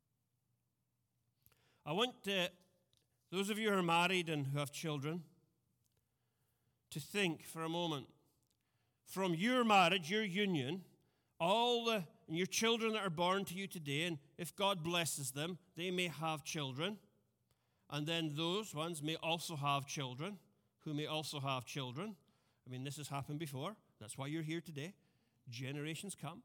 I want those of you who are married and who have children to think for a moment, from your marriage, your union, and your children that are born to you today, and if God blesses them, they may have children. And then those ones may also have children, who may also have children. I mean, this has happened before. That's why you're here today. Generations come.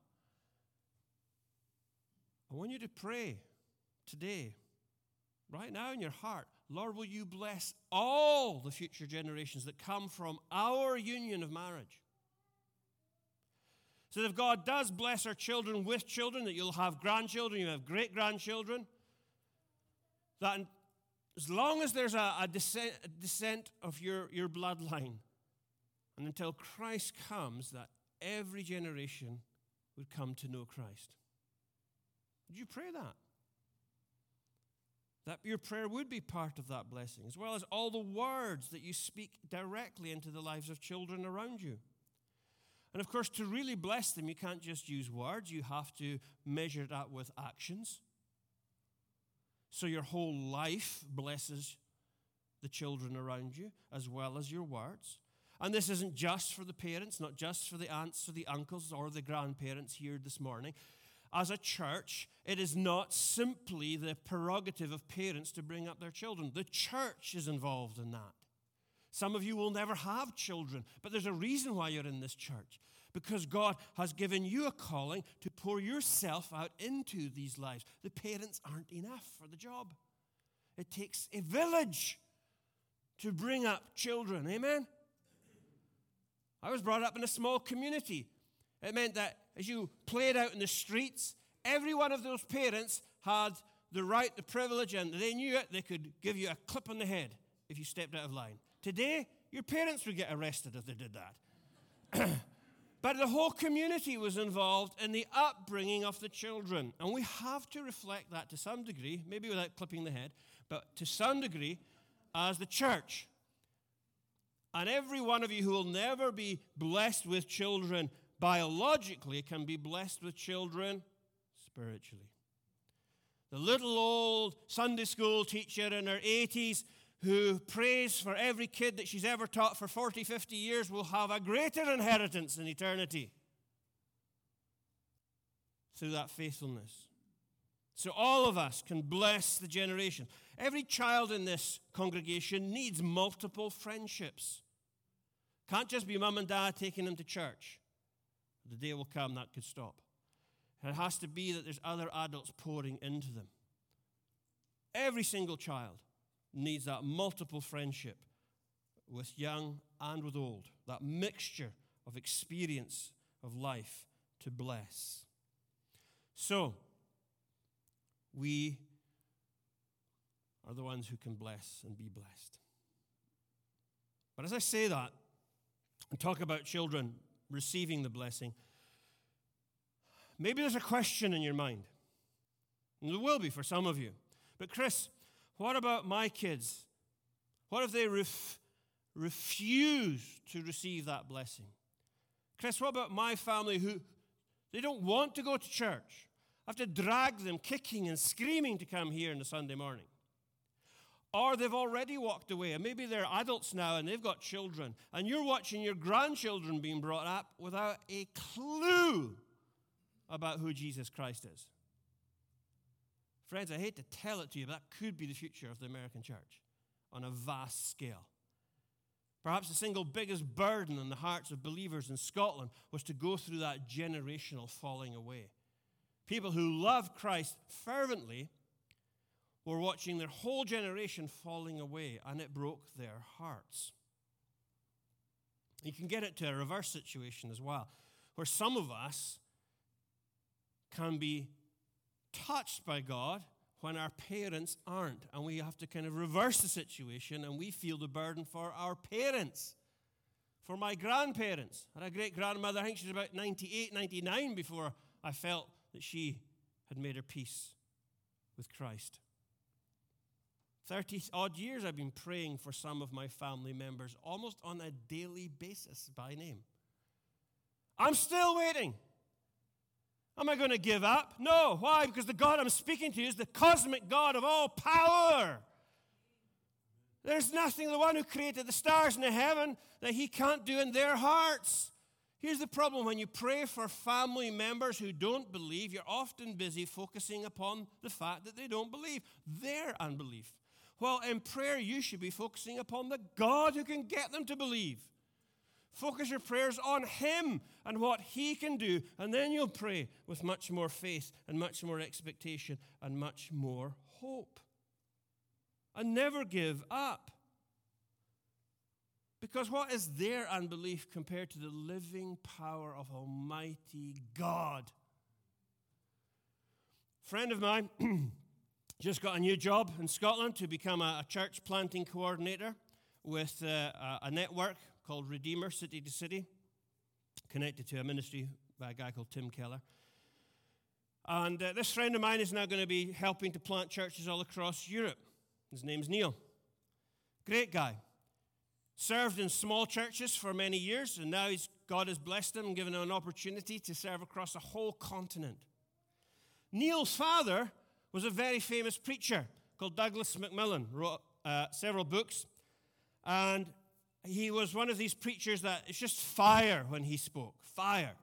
I want you to pray today, right now in your heart, Lord, will you bless all the future generations that come from our union of marriage? So that if God does bless our children with children, that you'll have grandchildren, you'll have great-grandchildren, that as long as there's a descent of your bloodline, and until Christ comes, that every generation would come to know Christ. Would you pray that? That your prayer would be part of that blessing, as well as all the words that you speak directly into the lives of children around you. And of course, to really bless them, you can't just use words. You have to measure that with actions. So your whole life blesses the children around you, as well as your words. And this isn't just for the parents, not just for the aunts or the uncles or the grandparents here this morning. As a church, it is not simply the prerogative of parents to bring up their children. The church is involved in that. Some of you will never have children, but there's a reason why you're in this church. Because God has given you a calling to pour yourself out into these lives. The parents aren't enough for the job. It takes a village to bring up children. Amen? I was brought up in a small community. It meant that as you played out in the streets, every one of those parents had the right, the privilege, and they knew it. They could give you a clip on the head if you stepped out of line. Today, your parents would get arrested if they did that. But the whole community was involved in the upbringing of the children. And we have to reflect that to some degree, maybe without clipping the head, but to some degree as the church. And every one of you who will never be blessed with children biologically can be blessed with children spiritually. The little old Sunday school teacher in her 80s who prays for every kid that she's ever taught for 40, 50 years will have a greater inheritance in eternity through that faithfulness. So all of us can bless the generation. Every child in this congregation needs multiple friendships. Can't just be mum and dad taking them to church. The day will come that could stop. It has to be that there's other adults pouring into them. Every single child needs that multiple friendship with young and with old, that mixture of experience of life to bless. So, we are the ones who can bless and be blessed. But as I say that, and talk about children receiving the blessing, maybe there's a question in your mind. And there will be for some of you. But Chris, what about my kids? What if they refuse to receive that blessing? Chris, what about my family who they don't want to go to church? I have to drag them kicking and screaming to come here on a Sunday morning. Or they've already walked away, and maybe they're adults now and they've got children, and you're watching your grandchildren being brought up without a clue about who Jesus Christ is. Friends, I hate to tell it to you, but that could be the future of the American church on a vast scale. Perhaps the single biggest burden in the hearts of believers in Scotland was to go through that generational falling away. People who love Christ fervently were watching their whole generation falling away, and it broke their hearts. You can get it to a reverse situation as well, where some of us can be touched by God when our parents aren't, and we have to kind of reverse the situation, and we feel the burden for our parents. For my grandparents, I had a great-grandmother, I think she was about 98, 99 before I felt that she had made her peace with Christ. 30-odd years I've been praying for some of my family members, almost on a daily basis by name. I'm still waiting. Am I going to give up? No. Why? Because the God I'm speaking to is the cosmic God of all power. There's nothing, the one who created the stars in the heaven, that he can't do in their hearts. Here's the problem. When you pray for family members who don't believe, you're often busy focusing upon the fact that they don't believe, their unbelief. Well, in prayer, you should be focusing upon the God who can get them to believe. Focus your prayers on him and what he can do, and then you'll pray with much more faith and much more expectation and much more hope. And never give up. Because what is their unbelief compared to the living power of Almighty God? A friend of mine just got a new job in Scotland to become a church planting coordinator with a network called Redeemer City to City, connected to a ministry by a guy called Tim Keller. And this friend of mine is now going to be helping to plant churches all across Europe. His name's Neil. Great guy. Served in small churches for many years, and now God has blessed him and given him an opportunity to serve across a whole continent. Neil's father was a very famous preacher called Douglas McMillan, wrote several books, and he was one of these preachers that it's just fire when he spoke. Fire.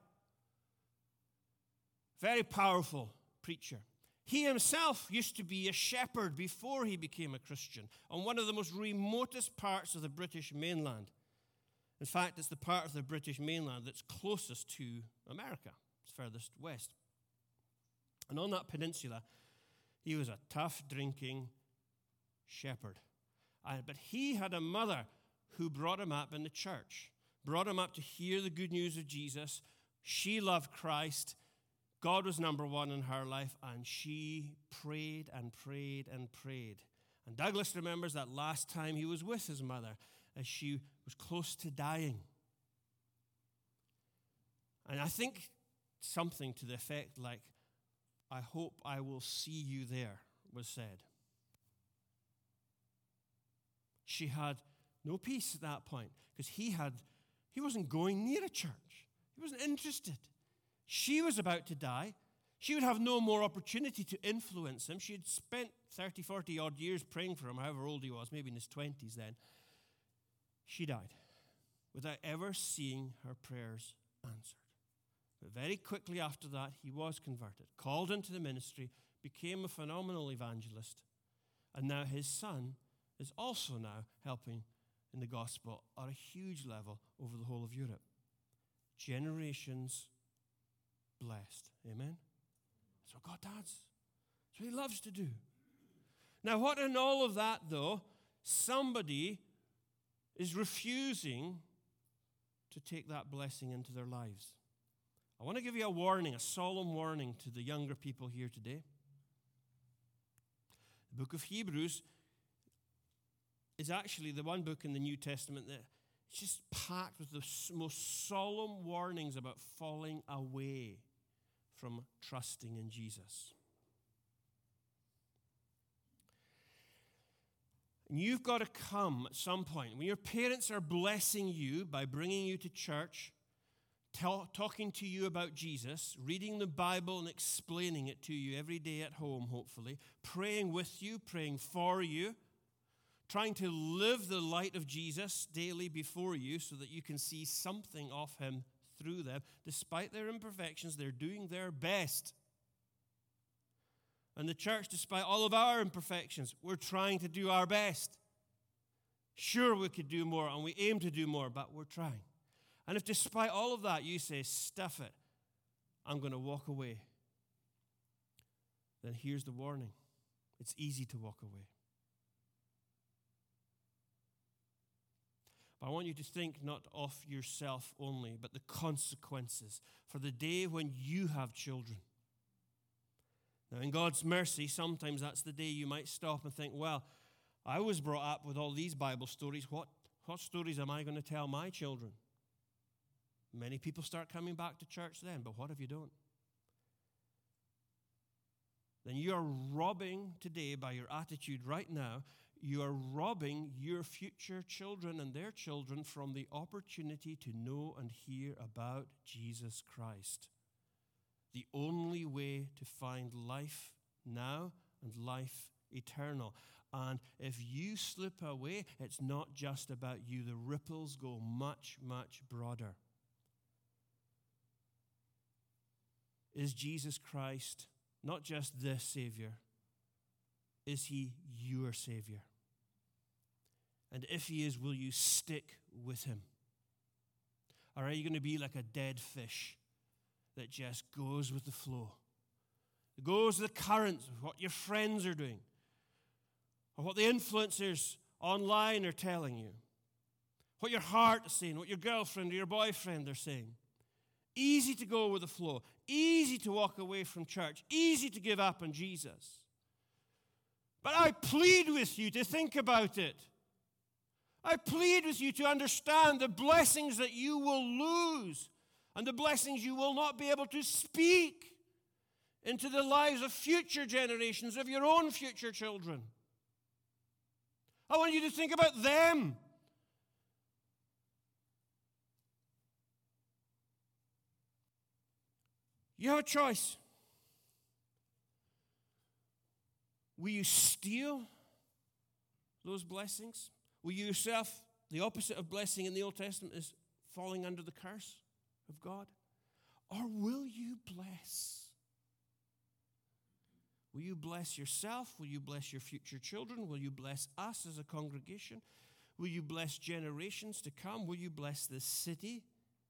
Very powerful preacher. He himself used to be a shepherd before he became a Christian on one of the most remotest parts of the British mainland. In fact, it's the part of the British mainland that's closest to America. It's furthest west. And on that peninsula, he was a tough-drinking shepherd. But he had a mother who brought him up in the church, brought him up to hear the good news of Jesus. She loved Christ. God was number one in her life, and she prayed and prayed and prayed. And Douglas remembers that last time he was with his mother as she was close to dying. And I think something to the effect like, "I hope I will see you there," was said. She had no peace at that point because he wasn't going near a church. He wasn't interested. She was about to die. She would have no more opportunity to influence him. She had spent 30, 40 odd years praying for him, however old he was, maybe in his 20s then. She died without ever seeing her prayers answered. But very quickly after that, he was converted, called into the ministry, became a phenomenal evangelist, And now his son is also now helping in the gospel at a huge level over the whole of Europe. Generations blessed. Amen? That's what God does. That's what he loves to do. Now, what in all of that, though, somebody is refusing to take that blessing into their lives. I want to give you a warning, a solemn warning to the younger people here today. The book of Hebrews is actually the one book in the New Testament that it's just packed with the most solemn warnings about falling away from trusting in Jesus. And you've got to come at some point, when your parents are blessing you by bringing you to church, talking to you about Jesus, reading the Bible and explaining it to you every day at home, hopefully, praying with you, praying for you, trying to live the light of Jesus daily before you so that you can see something of him through them. Despite their imperfections, they're doing their best. And the church, despite all of our imperfections, we're trying to do our best. Sure, we could do more, and we aim to do more, but we're trying. And if despite all of that you say, stuff it, I'm going to walk away, then here's the warning. It's easy to walk away. But I want you to think not of yourself only, but the consequences for the day when you have children. Now, in God's mercy, sometimes that's the day you might stop and think, well, I was brought up with all these Bible stories. What stories am I going to tell my children? Many people start coming back to church then, but what if you don't? Then you are robbing today, by your attitude right now, you are robbing your future children and their children from the opportunity to know and hear about Jesus Christ. The only way to find life now and life eternal. And if you slip away, it's not just about you. The ripples go much, much broader. Is Jesus Christ not just the Savior? Is he your Savior? And if he is, will you stick with him? Or are you going to be like a dead fish that just goes with the flow? It goes with the currents of what your friends are doing, or what the influencers online are telling you, what your heart is saying, what your girlfriend or your boyfriend are saying. Easy to go with the flow, easy to walk away from church, easy to give up on Jesus. But I plead with you to think about it. I plead with you to understand the blessings that you will lose and the blessings you will not be able to speak into the lives of future generations, of your own future children. I want you to think about them. You have a choice. Will you steal those blessings? Will you yourself, the opposite of blessing in the Old Testament is falling under the curse of God? Or will you bless? Will you bless yourself? Will you bless your future children? Will you bless us as a congregation? Will you bless generations to come? Will you bless this city?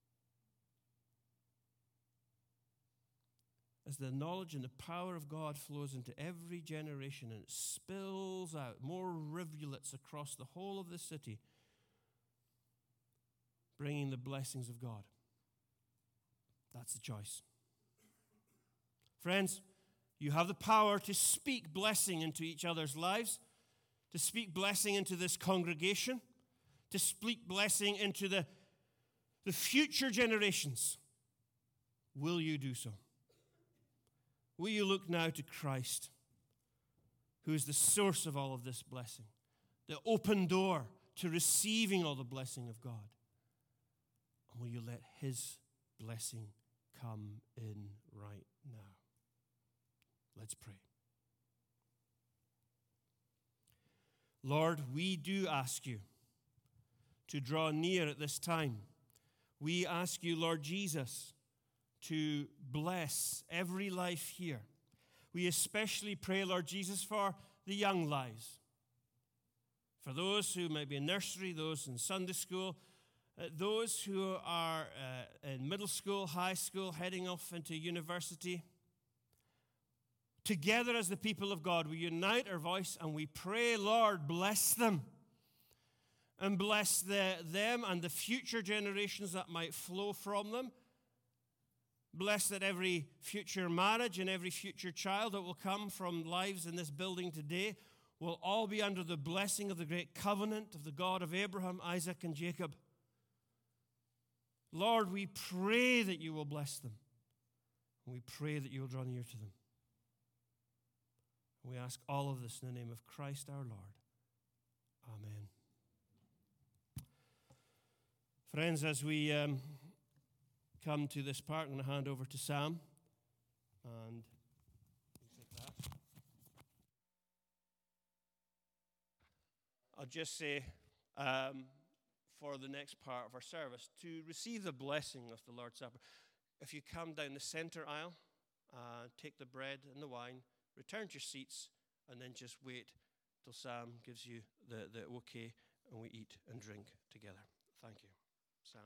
As the knowledge and the power of God flows into every generation and it spills out more rivulets across the whole of the city, bringing the blessings of God. That's the choice. Friends, you have the power to speak blessing into each other's lives, to speak blessing into this congregation, to speak blessing into the future generations. Will you do so? Will you look now to Christ, who is the source of all of this blessing, the open door to receiving all the blessing of God? And will you let his blessing come in right now? Let's pray. Lord, we do ask you to draw near at this time. We ask you, Lord Jesus, to bless every life here. We especially pray, Lord Jesus, for the young lives. For those who might be in nursery, those in Sunday school, those who are in middle school, high school, heading off into university, together as the people of God, we unite our voice and we pray, Lord, bless them. And bless them and the future generations that might flow from them. Bless that every future marriage and every future child that will come from lives in this building today will all be under the blessing of the great covenant of the God of Abraham, Isaac, and Jacob. Lord, we pray that you will bless them. And we pray that you will draw near to them. We ask all of this in the name of Christ our Lord. Amen. Friends, as we come to this part, I'm going to hand over to Sam. And take that. I'll just say, for the next part of our service, to receive the blessing of the Lord's Supper, if you come down the center aisle, take the bread and the wine, return to your seats, and then just wait till Sam gives you the okay, and we eat and drink together. Thank you. Sam.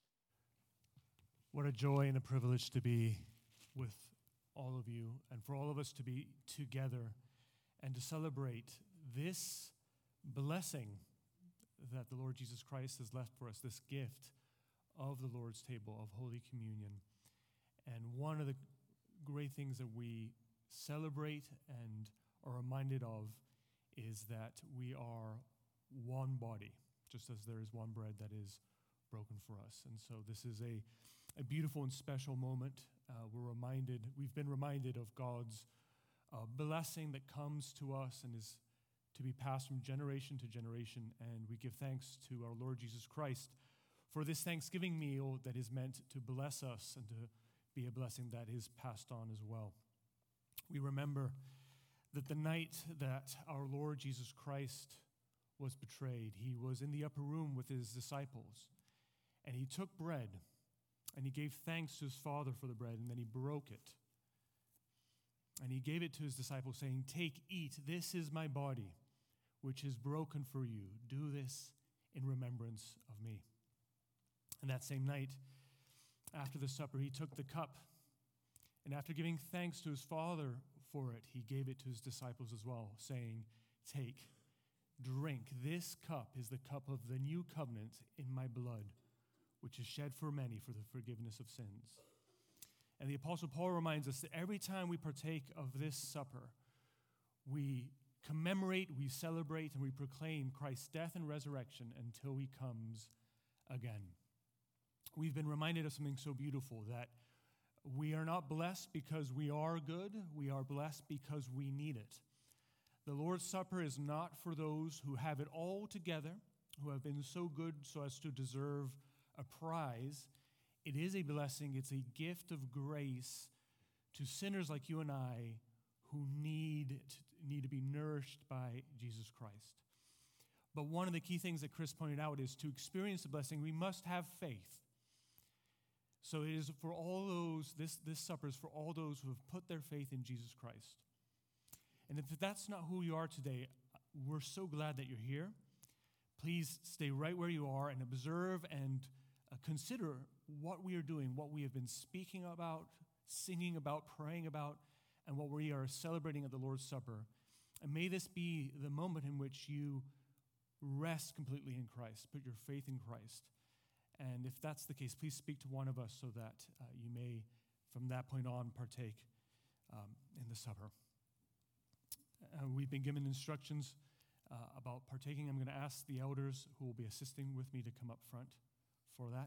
What a joy and a privilege to be with all of you and for all of us to be together and to celebrate this blessing that the Lord Jesus Christ has left for us, this gift of the Lord's table, of Holy Communion. And one of the great things that we celebrate and are reminded of is that we are one body, just as there is one bread that is broken for us. And so this is a beautiful and special moment. We've been reminded of God's blessing that comes to us and is to be passed from generation to generation. And we give thanks to our Lord Jesus Christ for this Thanksgiving meal that is meant to bless us and to be a blessing that is passed on as well. We remember that the night that our Lord Jesus Christ was betrayed, he was in the upper room with his disciples. And he took bread, and he gave thanks to his Father for the bread, and then he broke it. And he gave it to his disciples, saying, "Take, eat, this is my body, which is broken for you. Do this in remembrance of me." And that same night, after the supper, he took the cup, and after giving thanks to his Father for it, he gave it to his disciples as well, saying, "Take, drink, this cup is the cup of the new covenant in my blood, which is shed for many for the forgiveness of sins." And the Apostle Paul reminds us that every time we partake of this supper, we commemorate, we celebrate, and we proclaim Christ's death and resurrection until he comes again. We've been reminded of something so beautiful, that we are not blessed because we are good, we are blessed because we need it. The Lord's Supper is not for those who have it all together, who have been so good so as to deserve a prize. It is a blessing. It's a gift of grace to sinners like you and I who need to be nourished by Jesus Christ. But one of the key things that Chris pointed out is to experience the blessing, we must have faith. So it is for all those, this supper is for all those who have put their faith in Jesus Christ. And if that's not who you are today, we're so glad that you're here. Please stay right where you are and observe and consider what we are doing, what we have been speaking about, singing about, praying about, and what we are celebrating at the Lord's Supper. And may this be the moment in which you rest completely in Christ, put your faith in Christ. And if that's the case, please speak to one of us so that you may, from that point on, partake in the supper. We've been given instructions about partaking. I'm going to ask the elders who will be assisting with me to come up front for that.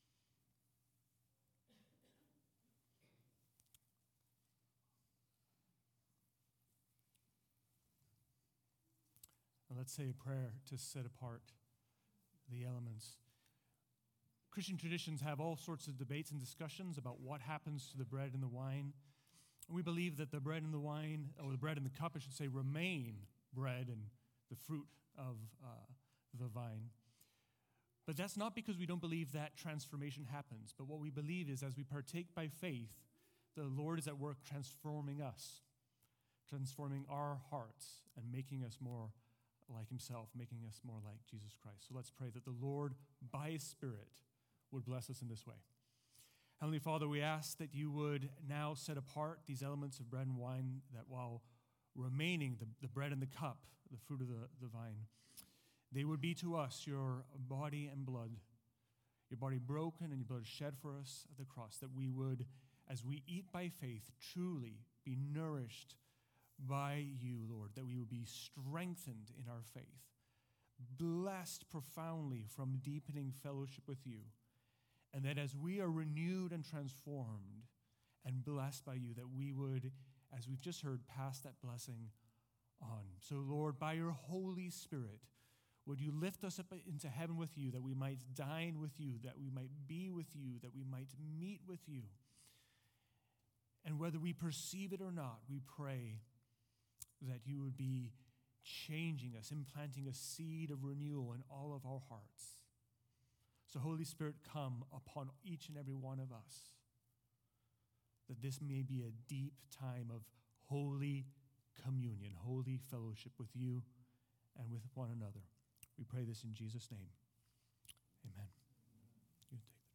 And let's say a prayer to set apart the elements. Christian traditions have all sorts of debates and discussions about what happens to the bread and the wine. And we believe that the bread and the wine, or the bread and the cup, I should say, remain bread and the fruit of the vine. But that's not because we don't believe that transformation happens. But what we believe is as we partake by faith, the Lord is at work transforming us, transforming our hearts and making us more like himself, making us more like Jesus Christ. So let's pray that the Lord, by his Spirit, would bless us in this way. Heavenly Father, we ask that you would now set apart these elements of bread and wine, that while remaining the bread and the cup, the fruit of the vine, they would be to us your body and blood, your body broken and your blood shed for us at the cross, that we would, as we eat by faith, truly be nourished by you, Lord, that we would be strengthened in our faith, blessed profoundly from deepening fellowship with you, and that as we are renewed and transformed and blessed by you, that we would, as we've just heard, pass that blessing on. So, Lord, by your Holy Spirit, would you lift us up into heaven with you, that we might dine with you, that we might be with you, that we might meet with you. And whether we perceive it or not, we pray that you would be changing us, implanting a seed of renewal in all of our hearts. So, Holy Spirit, come upon each and every one of us, that this may be a deep time of holy communion, holy fellowship with you and with one another. We pray this in Jesus' name. Amen. You take the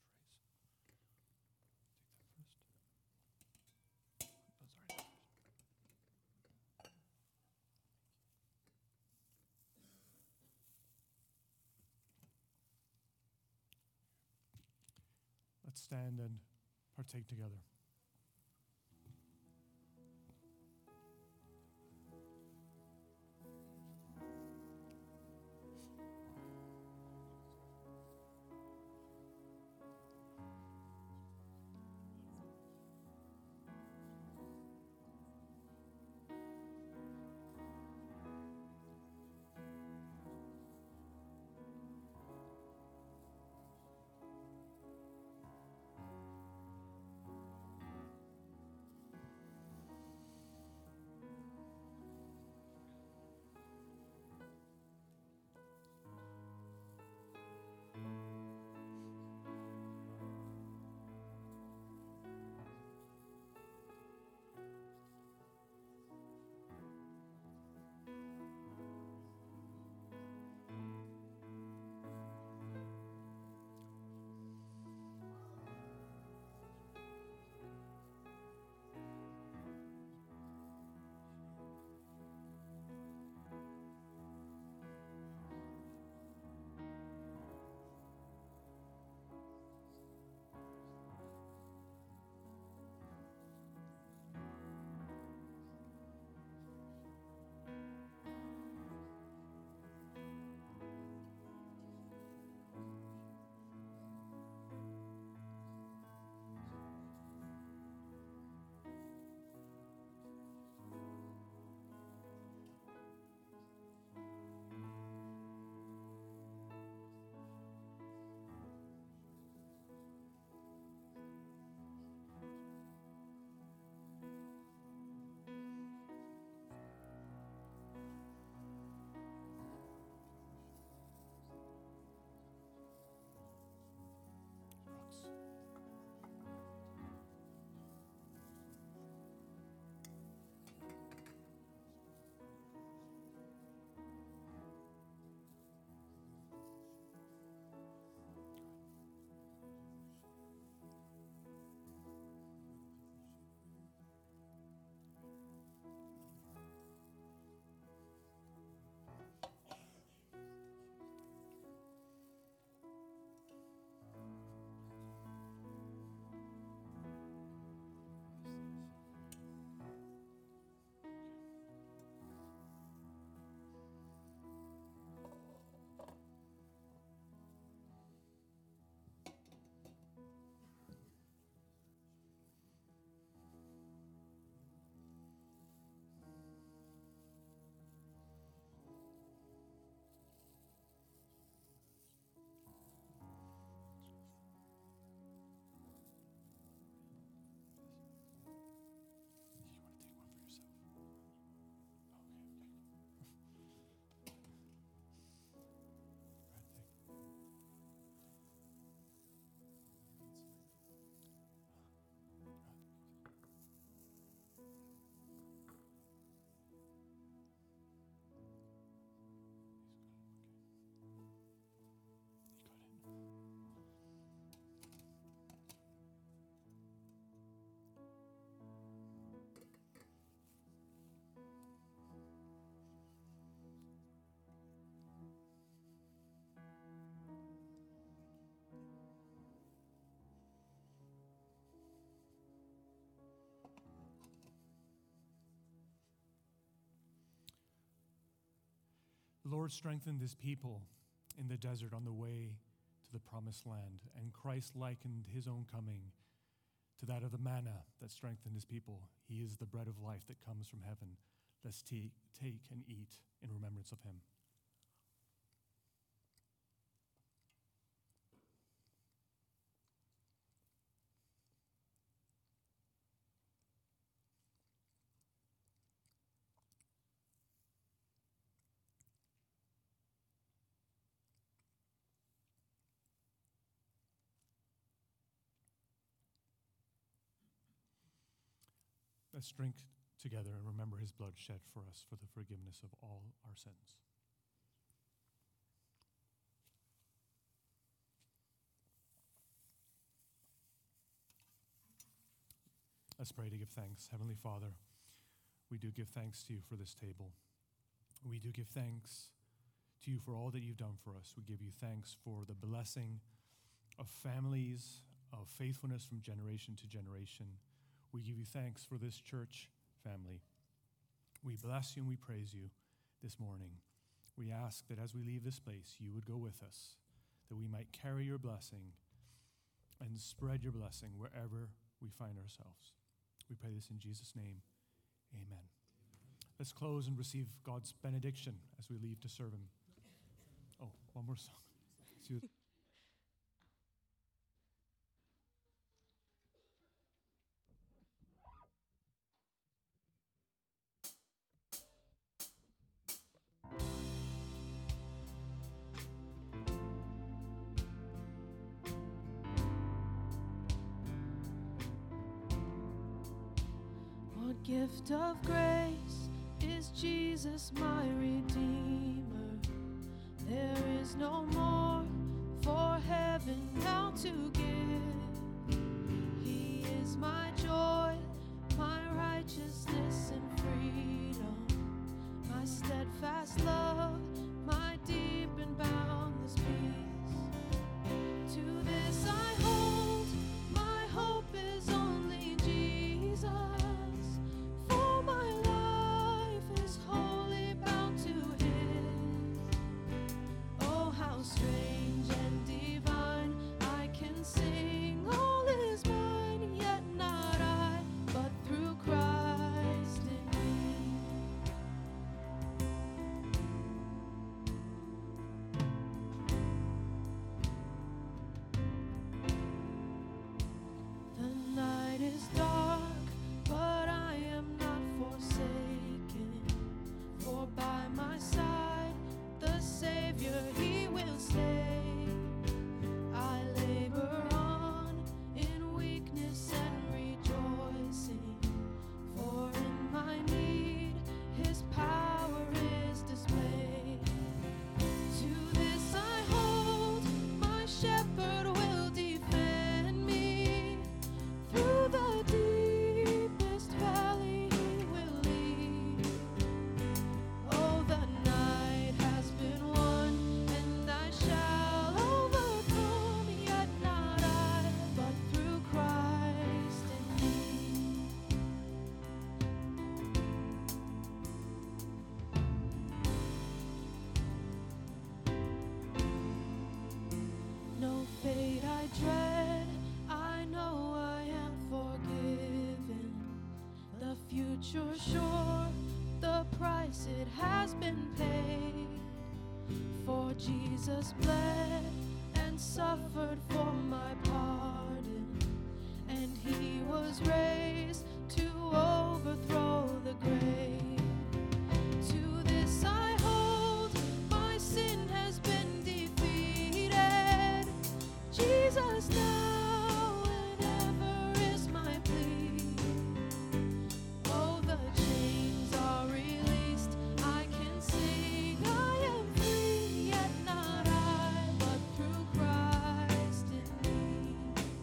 trays. Take that first. Oh, sorry. Let's stand and partake together. Lord strengthened his people in the desert on the way to the promised land, and Christ likened his own coming to that of the manna that strengthened his people. He is the bread of life that comes from heaven. Let's take and eat in remembrance of him. Let's drink together and remember his blood shed for us for the forgiveness of all our sins. Let's pray to give thanks. Heavenly Father, we do give thanks to you for this table. We do give thanks to you for all that you've done for us. We give you thanks for the blessing of families, of faithfulness from generation to generation. We give you thanks for this church family. We bless you and we praise you this morning. We ask that as we leave this place, you would go with us, that we might carry your blessing and spread your blessing wherever we find ourselves. We pray this in Jesus' name. Amen. Let's close and receive God's benediction as we leave to serve him. Oh, one more song. What gift of grace is Jesus, my Redeemer? There is no more for heaven now to give. He is my joy, my righteousness and freedom, my steadfast love, my deep and boundless peace. To this I hold, my hope is only Jesus. For my life is wholly bound to his. Oh, how strange and divine, I can sing all is mine, yet not I, but through Christ in me. The night is dark, but I am not forsaken. For by my side, the Savior, he will stay. I labor on in weakness and rejoicing. For in my need, his power is displayed. To this I hold, my shepherd will defend me. Through the deepest valley he will lead. Oh, the night has been won, and I shall overcome, yet not I, but through Christ in me. No fate I dread, I know I am forgiven. The future sure, the price it has been paid. For Jesus bled and suffered for my pardon, and he was raised to overthrow the grave. To this I hold, my sin has been defeated. Jesus now and ever is my plea. Oh, the chains are released, I can sing, I am free, yet not I, but through Christ in me.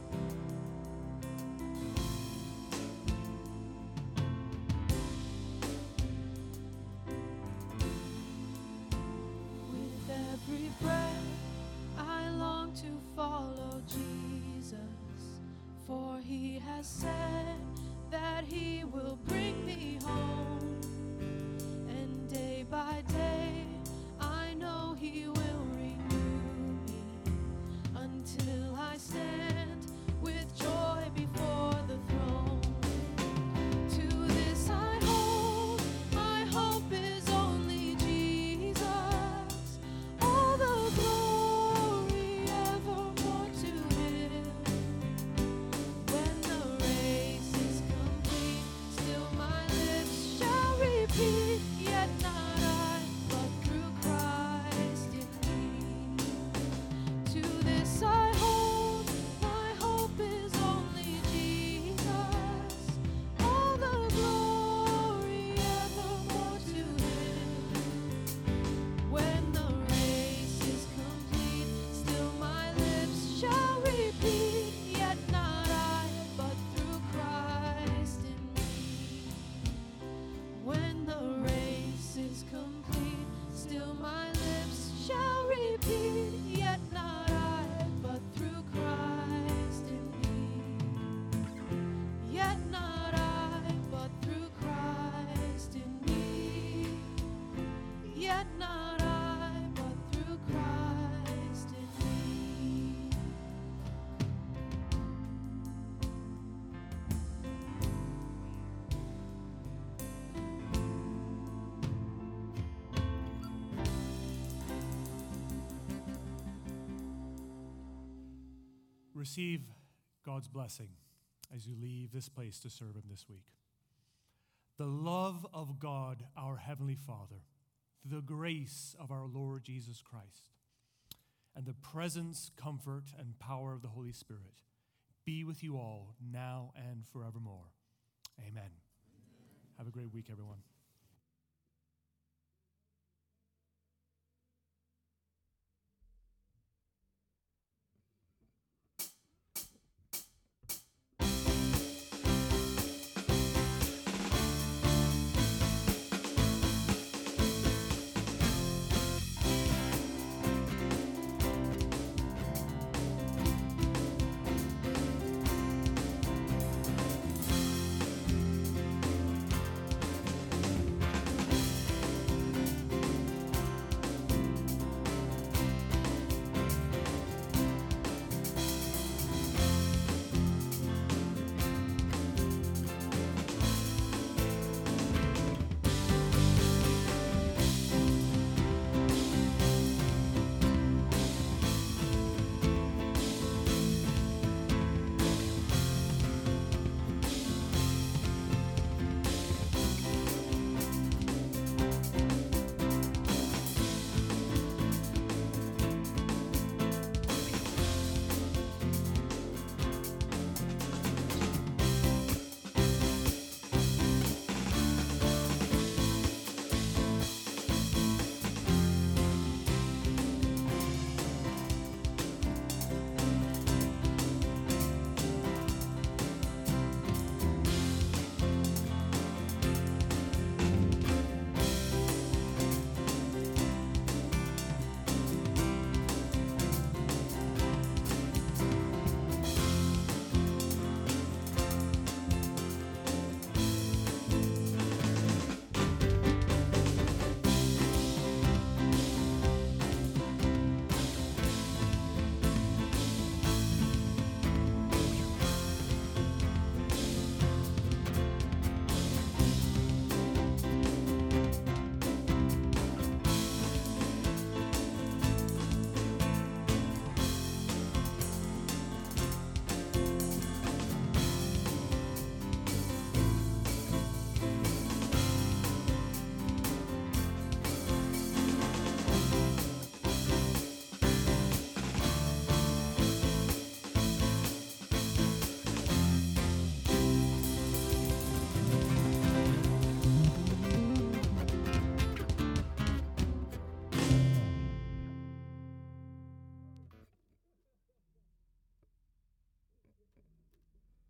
With every breath, I long to follow Jesus, for he has said that he will bring me home. And day by day, I receive God's blessing as you leave this place to serve him this week. The love of God, our Heavenly Father, the grace of our Lord Jesus Christ, and the presence, comfort, and power of the Holy Spirit be with you all now and forevermore. Amen. Have a great week, everyone.